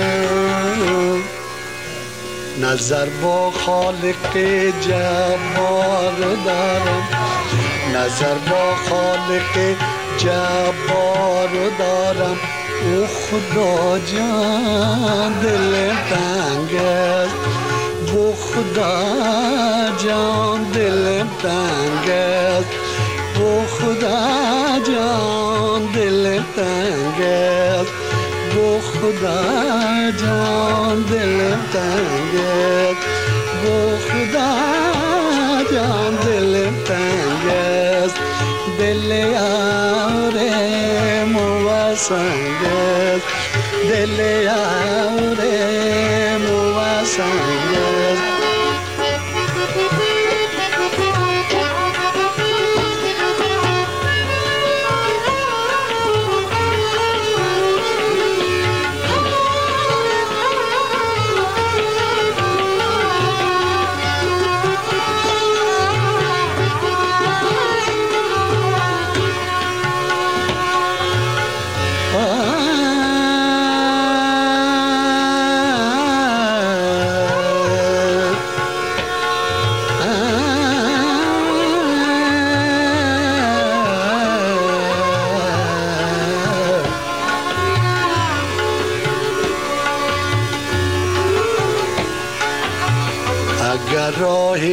نظر با خالق جبار دارم، نظر با خالق جبار دارم. او خدا جان دل تنگ است، او خدا جان دل تنگ است، او خدا جان دل تنگ است، او خدا جان دل تنگ است، او خدا جان دل تنگ است. دل یارم و سنگ است، دل یارم و سنگ است.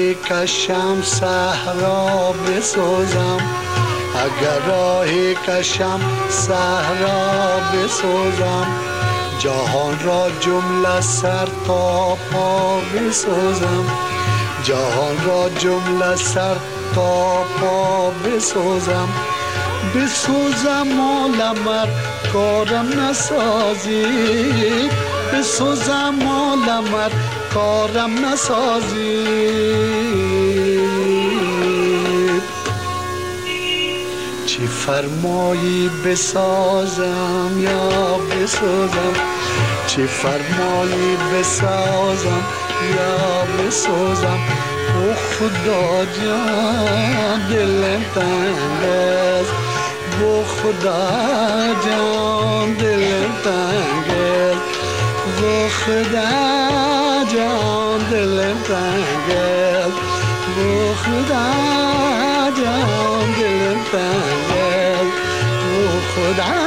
راهی کشم صحرا بسوزم، اگر راهی کشم صحرا بسوزم، جهان را جمله سر تا پا بسوزم، جهان را جمله سر تا پا بسوزم، بسوزم مال مرد کارم نسازی، بسوزم مال مرد کارم نسازی. چی فرمایی بسازم یا بسوزم، چی فرمایی بسازم یا بسوزم، او خدا جان دلم تنگ است، او خدا جان دلم تنگ است، او خدا جان دلم تنگ است، او خدا جان دلم تنگ است، او خدا